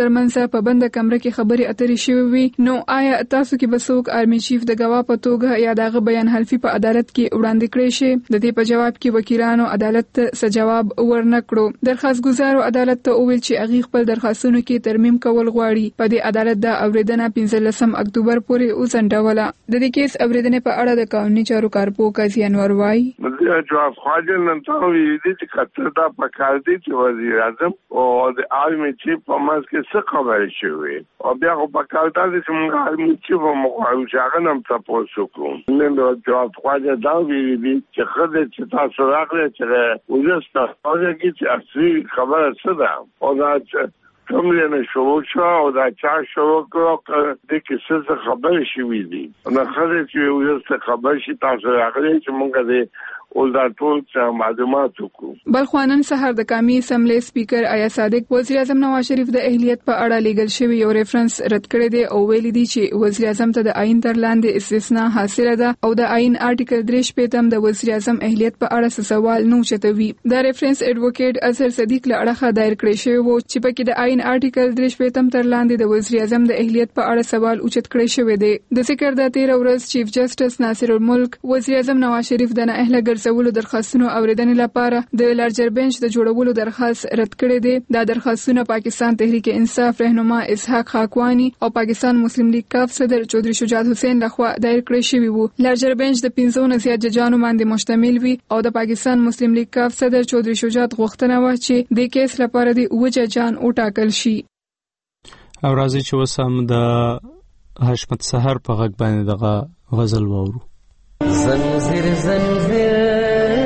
S5: ترمنځ په بند کمره کې خبري اترې شوې وي. نو آیا تاسو کې بسوک آرمي چیف د گواه په توګه یا دغه بیان حلفي په عدالت کې وړاندې کړی شي؟ د دې په جواب کې وکیلانو عدالت ته جواب ورنکړو. درخواست ګزارو عدالت ته وویل چې هغه خپل درخواستونو کې ترمیم کول غواړي. په دې عدالت د اوریدنه 15 اکتوبر پورې وځنډوله. د دې کیس اوریدنې په اړه د قانوني چارو کارپو قاضي انور وایي
S7: جواب خواجه نن ته ویلي چې کتر دا پکار دي چې وزیر اعظم او د آرمي چیف په منځ کې څه خبرې شوې او بیا خو پکار دی چې موږ آرمي چیف مخاطب شاګن هم تاسو کوم. نن جواب خواجه دا ویلي چې خدای چې تاسو راغلي چې وځستا او چې اصلي خبره څه ده او دا کوم نه شروع شو او دا چا شروع کړو د کیسه خبرې شوې دي. نو خدای چې وځستا خبرې شي تاسو راغلي چې موږ دې او دا ټول څه معلومات وکړو.
S5: بلخوانن سحر د قومي اسمبلی سپیکر آیا صادق وزیر اعظم نواز شریف د اهلیت په اړه لیګل شوی یو ریفرنس رد کړی دی او ویلي دی چې وزیر اعظم ته د آئین تر لاندې استثناء حاصله ده او د آئین آرټیکل 3 هم د وزیر اعظم اهلیت په اړه سوال نه چتوي. دا ریفرنس ایڈوکیټ اظهر صدیق له اړخه دایر کړی شوی وو چې پکې د آئین آرټیکل 3 تر لاندې د وزیر اعظم د اهلیت په اړه سوال اوچت کړی شوی دی. د ذکر د 13 ورځ چیف جسټس ناصر الملک وزیر اعظم نواز شریف د نه اهله ګرځولو درخواستونو اوریدنې لپاره د لارجر بنچ د جوړولو درخواست رد کړی دی. دا درخواستونه پاکستان تحریک انصاف رهنما اسحاق خاکوانی او پاکستان مسلم لیگ کاف صدر چودھری شجاعت حسین لخوا دایر کړی شوی وو. لارجر بنچ د 15 نه زیات ججانو باندې مشتمل وي او د پاکستان مسلم لیگ کاف صدر چودھری شجاعت غوښتنه و چې د کیس لپاره د ججان وټاکل شي.
S1: او راځي چې وسم د حشمت سحر په غږ باندې دغه غزل واورو.
S20: زنجیر زنجیر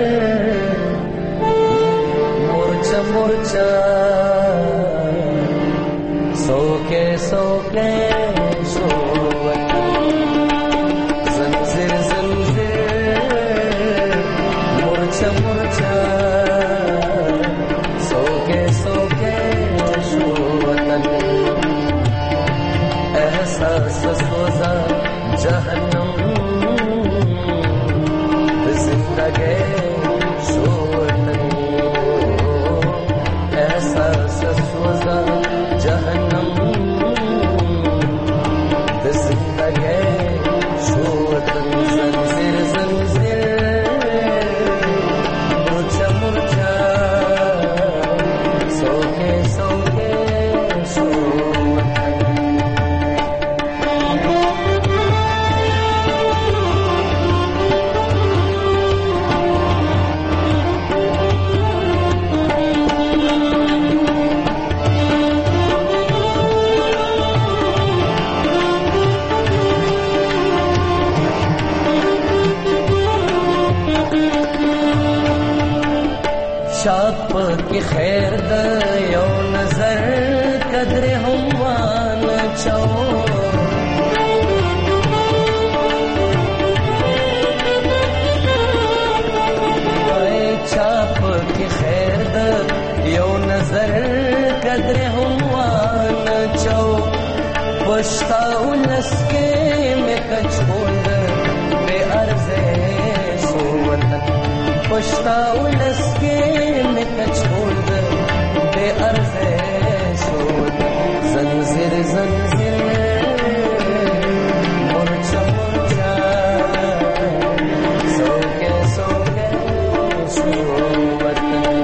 S20: مورچا مورچا سوکے سوکے شووت زنجیر زنجیر مورچا مورچا سوکے سوکے شووت احساس سوزا جہنم چاپ کی خیر د یو نظر قدر هم وان چاو چاپ کی خیر د یو نظر قدر هم وان چاو پښتا ولس کې مې کچول بے ارزه سو وطن پښتا ولس کې کچول بے ارزه سود زنجیر زنجیر مورچا مورچا سوکے سوکے شووت.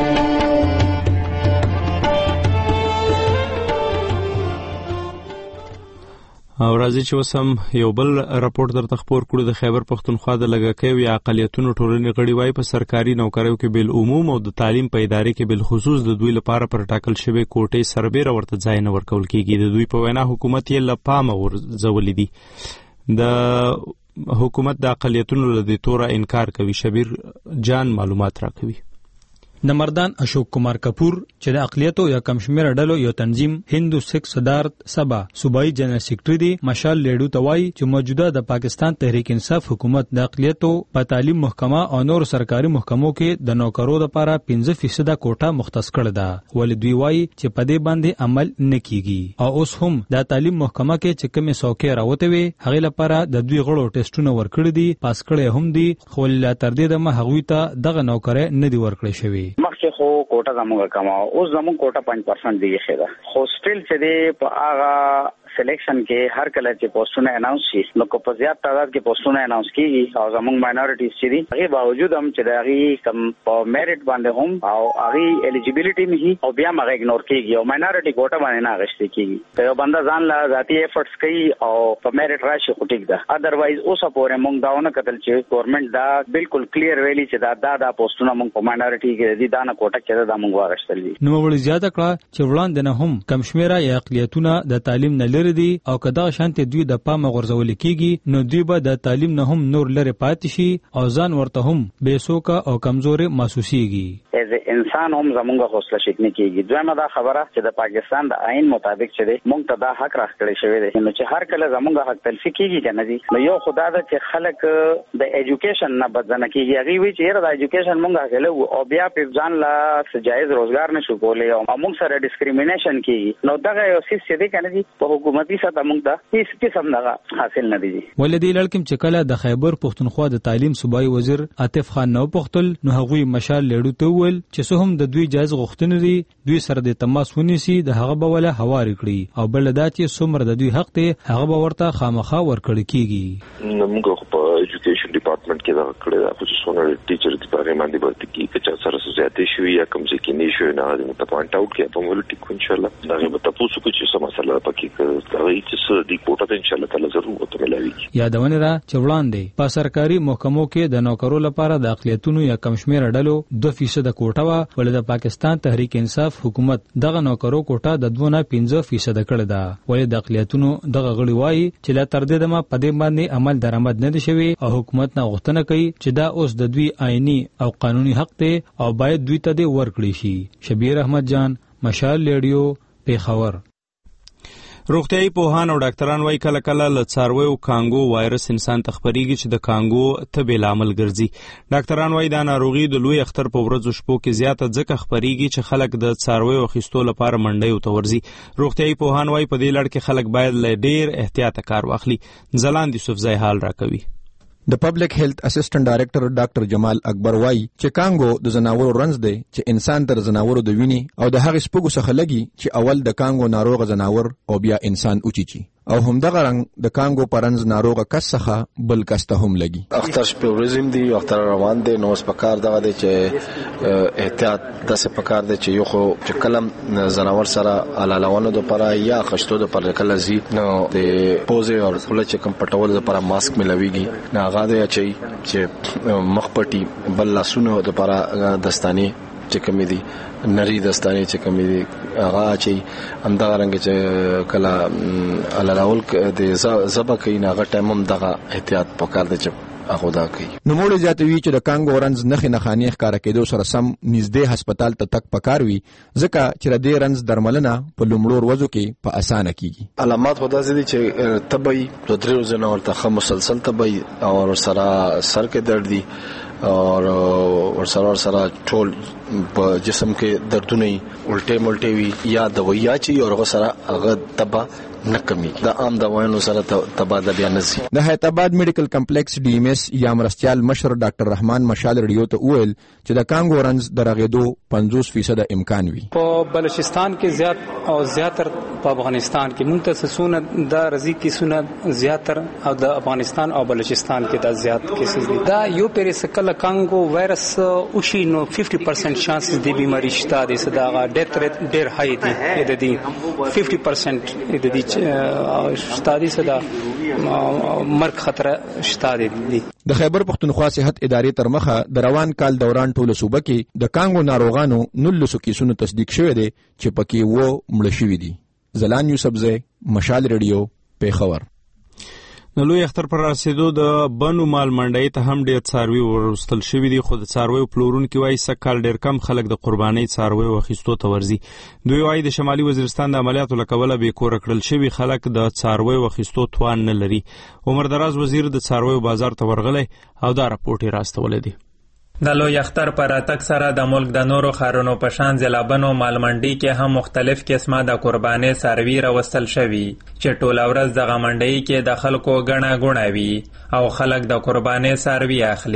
S1: او راځي چې وسم یو بل راپورټ درته خبر کړو. د خیبر پختونخوا د لږکیو یا اقلیتونو ټولنې غړي وايي په سرکاري نوکریو کې بل عموم او د تعلیم په ادارې کې بل خصوص د دوی لپاره پر ټاکل شوی کوټې سربېره ورته ځای نه ورکول کیږي. د دوی په وینا حکومت یې لپامه ورځولې دي. د حکومت د اقلیتونو له تور انکار کوي. شبیر جان معلومات راکوي.
S21: د مردان اشوک کمار کپور چې د اقلیتو یا کمشمیر ډلو یو تنظیم هندو سکھ صدارت سبا صوبایي جنرال سیکریټری دی مشال لیډو توای چې موجوده د پاکستان تحریک انصاف حکومت د اقلیتو په تعلیم محکمه او نور سرکاري محکمو کې د نوکرو لپاره 15% کوټه مختص کړه ده. ول دوی وایي چې په دې باندې عمل نه کیږي او اوس هم د تعلیم محکمه کې چې کومه څوکۍ راوته وي هغه لپاره د دوی غړو ټیسټونه ورکړي دي پاس کړي هم دي خو لا تر دې د ما هغوی ته دغه نوکرې نه دی ورکړي شوی.
S2: مخکې خو کوټه زموږه کما اوس زموږ کوټه 5% دی خیره خو سټیل چې دی په هغه سلیکشن کې هر کله چې پوسټونه اناونس شي نو کو په زیات تعداد کې پوسټونه اناونس کیږي او زموږ ماینورټیز چې دي هغه باوجود هم چې دغه کم په میرټ باندې هم او هغه الیجیبিলিټي نه او بیا هغه اګنور کیږي او ماینورټي کوټه باندې نه غشتي کیږي یو بنده ځان لا ذاتی ایفورټس کوي او په میرټ راشي خو ټیک ده اذروایز اوسه پورې موږ داونه کتل چې ګورنمنت دا بالکل کلیر ویلي چې دا پوسټونه موږ په ماینورټي کې دي دا نه کوټه کې دا موږ واغشتل دي
S21: نو وړي زیاته کړه چې وړاندې نه هم کم شمیره یا اقلیتونه د تعلیم نه لري دي او کدا شانته دوی د پامه غورځول کیږي نو دوی به د تعلیم نه هم نور لري پاتې شي او ځان ورته هم بیسوکه او کمزوري محسوسيږي
S2: از انسان هم زمونږه حوصله شکنی کیږي دویمه دا خبره چې د پاکستان د آئین مطابق چې دی مونږ ته دا حق راکړی شوی دی نو چې هر کله زمونږه حق تلفي کیږي کنه دي نو یو خدا دا چې خلک د ایجوکیشن نه بدنه کیږي هغه وی چې د ایجوکیشن مونږه غلو او بیا په ځان لا جایز روزګار نشو کولای او مونږ سره ډیسکریمینیشن کیږي نو دا یو څه چې دی کنه دي په حکومتي سطح مونږ دا هیڅ قسم نه حاصل نه دي
S21: ولدي لړکم چې کله د خیبر پښتونخوا د تعلیم صوبایي وزیر عاطف خان نو پختل نو هغوی مشال لیډو ته ول چې هم د دوی جایز غوښتنې دي دوی سره د تماس ونیسي د هغه به ولا هواري کړی او بل دا چې څومره د دوی حق ته هغه به ورته خامخا ورکړی کیږي
S22: موږ په ایجوکیشن ډپارټمنټ کې دا کړی دا چې څونه ټیچر د پاره باندې ورته کی چې سره زیاتې شوی یا کوم ځای کې نه شوی نه د ته پوینټ اوټ کې په ولټی کو ان شاء الله دا به تاسو کو چې سم مسله پکې کوي چې د کوټه ان شاء الله تعالی ضرور وته ملوي
S21: یادونه را چې وړاندې په سرکاري محکمو کې د نوکرو لپاره د اقلیتونو یا کمشمیر ډلو 2% کوټه وا ولې د پاکستان تحریک انصاف حکومت دغه نوکرو کوټه د 2.5% کړه ده ولې د اقلیتونو دغه غړي وایي چې لا تر دې دمه په دې باندې عمل درآمد نه دي شوی او حکومت نه غوښتنه کوي چې دا اوس د دوی آئینی او قانوني حق ته او باید دوی ته د ورکړي شي شبیر احمد جان مشال ریډیو پیښور
S1: روغتیايي پوهان او ډاکټران وايي کله کله له څارویو کانګو وایرس انسان ته خپريږي چې د کانګو تبې لامل ګرځي ډاکټران وايي دا ناروغي د لوی اختر په ورځو شپو کې زیاته ځکه خپريږي چې خلک د څارویو اخیستو لپاره منډي او تورزي روغتیايي پوهان وايي په دې لړ کې خلک باید له ډیر احتیاط کار واخلي ځلاند یوسف زای حال راکوي
S23: د پبلک هیلث اسسټنټ ډایریکټر ډاکټر جمال اکبر وایي چې کانګو د زناورو رنځ دی چې انسان تر زناورو د ویني او د هغې سپږو څخه لګي چې اول د کانګو ناروغ زناور او بیا انسان اوچیچي او همدغه رنګ د کانګو پرنځ ناروغه کس څخه بل کس ته هم لګي
S24: اختر شپورزم دی اختر روان دی نو سپکار دغه دی چې احتیاط داسې پکار دی چې یو خو چې کلم زناور سره علالونو د پره یا خشتو د پره کله زی نو د پوزه او خله چې کم پټول د پره ماسک ملويږي نه هغه دی چې مخ پټي بل لاسونو د پره دستانی چې کوم دي نری دستانی چې کوم دي هغه چې همدغه رنګ چې کله عللاول د زبا کوي نه هغه ټایم هم دغه احتیاط پکار دی چې هغه دا کوي
S23: نو موږ زیاتوي چې د کانګو رنز نخې نخاني ښکارا کېدو سره سم نږدې هسپتال ته تک پکار وي ځکه چې د دې رنز درملنه په لومړو ورځو کې په اسانه کیږي
S24: علامات خدا زدي چې تبي د درې ورځې نه ورته مسلسل تبي او سره سر کې درد دي اور سره ټول په جسم کې دردونه الټه وي یا دوايا چي او هغه سره هغه تبا نه کمی د عام دوايانو سره تبادله بیان نشي
S23: د حیدرآباد میډیکل کمپلیکس ډي ام اس یا مرستيال مشر ډاکټر رحمان مشال ریډیو ته وویل چې د کانګو رنز درغېدو 50% امکان وي
S25: په بلوچستان کې زیات او زیاتر په افغانستان کې متخصصونه د رزي کې سونه زیاتر او د افغانستان او بلوچستان کې د زیات کیسز دي دا یو پیریسکل کانګو وایرس او شي نو 50% چانسز دی بیماری شته د صداغه ډیث ریټ ډیر هاي دی د دې 50% د دې شتادي صدا مرګ خطر شته دي
S23: د خیبر پختونخوا صحت ادارې تر مخه د روان کال دوران ټول صوبه کې د کانګو ناروغانو 19 کیسونو تصدیق شوه دي چې پکې و مړ شوي دي زلان یوسف زئی مشال ریډیو پیښور
S1: نو لوی اختر پر رسیدو د بنو مال منډي ته هم ډیر څاروي ورستل شوی دي خو د څاروي پلورون کې وایي سکهال ډیر کم خلک د قرباني څاروي واخیستو ته ورزي دوی وایي د شمالي وزیرستان د عملیاتو لکوله به کور کړل شوی خلک د څاروي واخیستو توان نه لري عمر دراز وزیر د څاروي بازار ته ورغلی او دا راپورټ راستول دي
S26: د لوی اختر پر اتک سره د ملک د نورو ښارونو په شان ځلابنو مال منډي کې هم مختلف قسمه د قرباني څاروي راوستل شوي چې ټوله ورځ دغه منډي کې د خلکو ګڼه ګوڼه وي او خلک د قرباني څاروي اخلي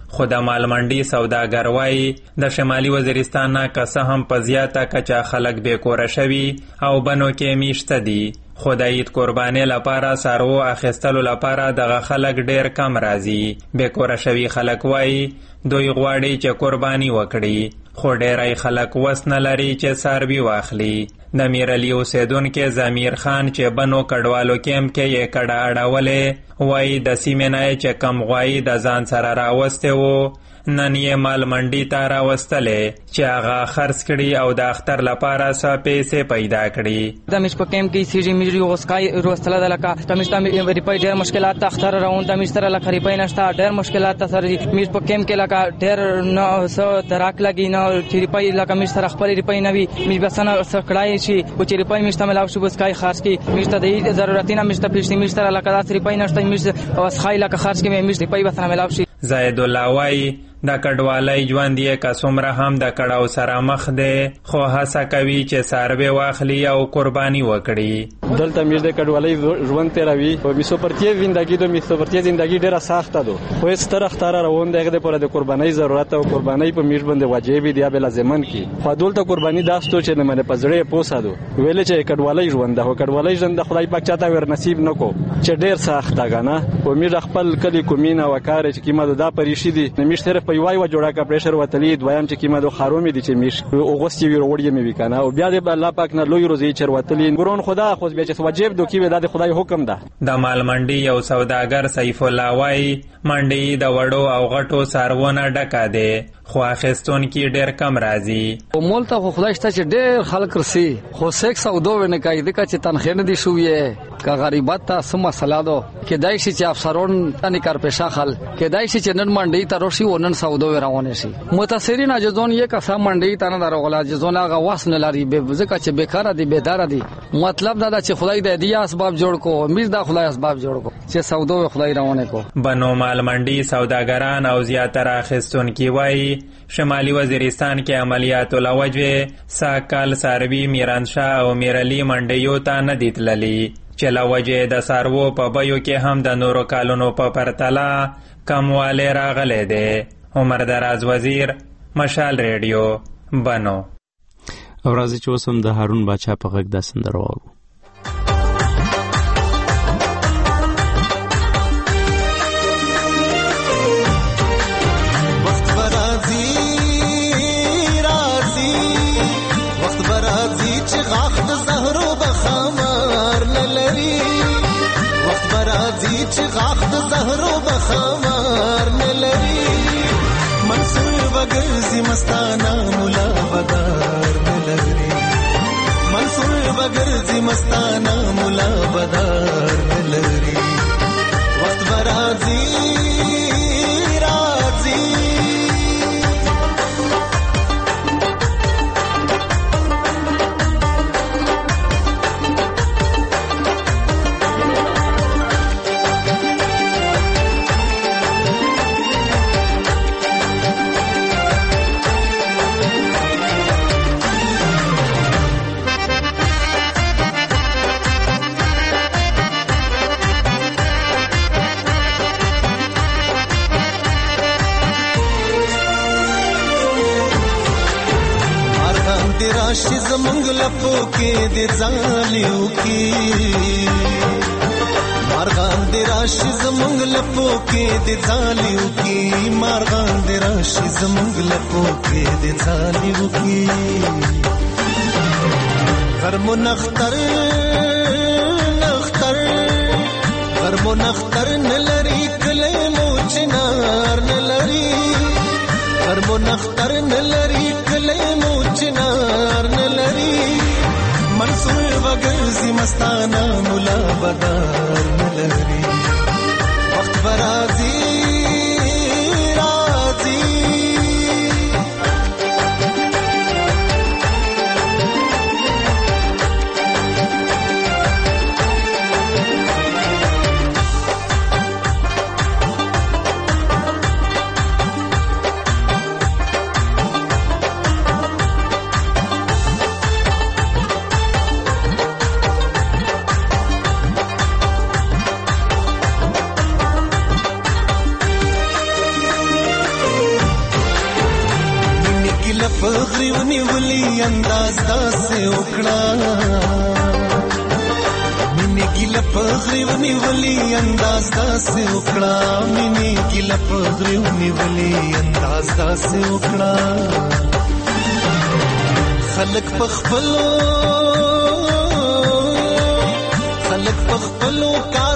S26: خو د مالمنډي سوداګر وایي د شمالي وزیرستان نه که څه هم په زیاته کچه خلک بېکوره شوي او بنو کې میشته دي، خو د عید قربانۍ لپاره څاروو اخیستلو لپاره دغه خلک ډېر کم راځي. بېکوره شوي خلک وایي دوی غواړي چې قرباني وکړي، خو ډېری خلک وس نه لري چې څاروي واخلي. د میرعلي اوسیدونکي ضمیر خان چې بنو کډوالو کیمپ کې یې کډه اړولې وایي د سیمې نه چې کم غوایي د ځان سره راوستی و، نن یې مالمنډي ته راوستلې چې هغه خرڅ کړي او د اختر لپاره څه پیسې پیدا کړي.
S3: د میش په کیمپ کې سیجی میجری اوسکای روستله د لکه د میش ته ریپای ډېر مشکلات ته اختر راون د میش سره لکه ریپای نشته، ډېر مشکلات ته سره میش په کیمپ کې لکه ډېر نه څه تراک لګي نه چې ریپای لکه میش سره خپل ریپای نه وي میش بسنه سکړای شي او چې ریپای میش ته ملاو شو بسکای خرڅ کی میش ته د ضرورت نه میش ته پیښنی میش سره لکه داس ریپای نشته میش اوسخای لکه خرڅ کی میش ریپای بسنه ملاو شي. زاید الله وایي د کډوالۍ ژوند یې که څومره هم د کړاو سره مخ دی، خو هڅه کوي چې څاروي واخلي او قرباني وکړي.
S4: دلته میش د کډوالۍ ژوند تیروي او میسوپرتي زندگی ډیره سخته ده، خو هیڅ طرح اختر روان دی لپاره د قربانۍ ضرورت او قربانۍ په میش باندې واجب دی یا لازمن کی. خو دلته قرباني داستو چې نه منه پزړې پوسادو ویل چې کډوالۍ ژوند ده، او کډوالۍ ژوند د خدای پاک چاته ور نصیب نکو چې ډیر سخته غنه او میش خپل کلی کومینه وکړي چې کیمه دا پریشي دي میش طرف په یوای و جوړه کا پریشر وتلی دویم چې کیمه دو خارومې دي چې میش اوغستی وی وروړی مې وکنه او بیا د الله پاک نه لوی روزي چروتلی ګورون خدا خو بیا چې واجب دو کی د خدای حکم ده.
S26: د مالمنډي یو سوداګر سیف الله وای منډي د وړو او غټو سارونه ډکا دي، خو اخیستون کې ډېر کم راځي.
S8: او مول ته خو خدای شته چې ډېر خلک رسي، خو 602 ونه کوي د چې تنخې نه دي شوې که غریبت ته سم مسله ده کېدای شي چې افسرون باندې کار پیشه خل کېدای شي چې نن منډي ته راشي او نن سودو روانه شي. متاثرین اجزون یک قسم منډي ته نه دروغلا اجزون هغه واس نه لري به ځکه چې بیکاره دي بیدار دي. مطلب دا چې خدای د دې اسباب جوړ کو امید دا خدای اسباب جوړ کو چې سودو خدای روانه کو.
S26: بنو مالمنډي سوداګران او زیاتره اخیستون کې وایي شمالي وزیرستان کې عملیاتو لوجه ساکال ساروي میرانشاه او میرعلي منډیو ته نه دي تللي چې لوجه د سارو په بیو کې هم د نورو کالونو په پرتله کموالی راغلی دی. عمر دراز وزیر، مشال ریډیو، بنو.
S1: او راځي چې اوس هم د هارون باچا په غږ دا سندره واورو.
S9: غاخ د زهرو بخمار نلري منصور وګرځي مستانه مولا بدار نلري منصور وګرځي مستانه مولا بدار نلري وخت برازي راشي زمونږ لپو کې د ځالیو کې مارغان د راشي زمونږ لپو کې د ځالیو کې مارغان د راشي زمونږ لپو کې د ځالیو کې غرمو نختر غرمو نختر نلري کله مو چنار نلري غرمو نختر نلري کله مو چنار نلري منصور وګرځي مستانه مولا بدار نلري وخت برازي پغری ونیولی انداز داسې وکړه مینې ګیله پغری ونیولی انداز داسې وکړه مینې ګیله پغری ونیولی انداز داسې وکړه خلک په خپلو کا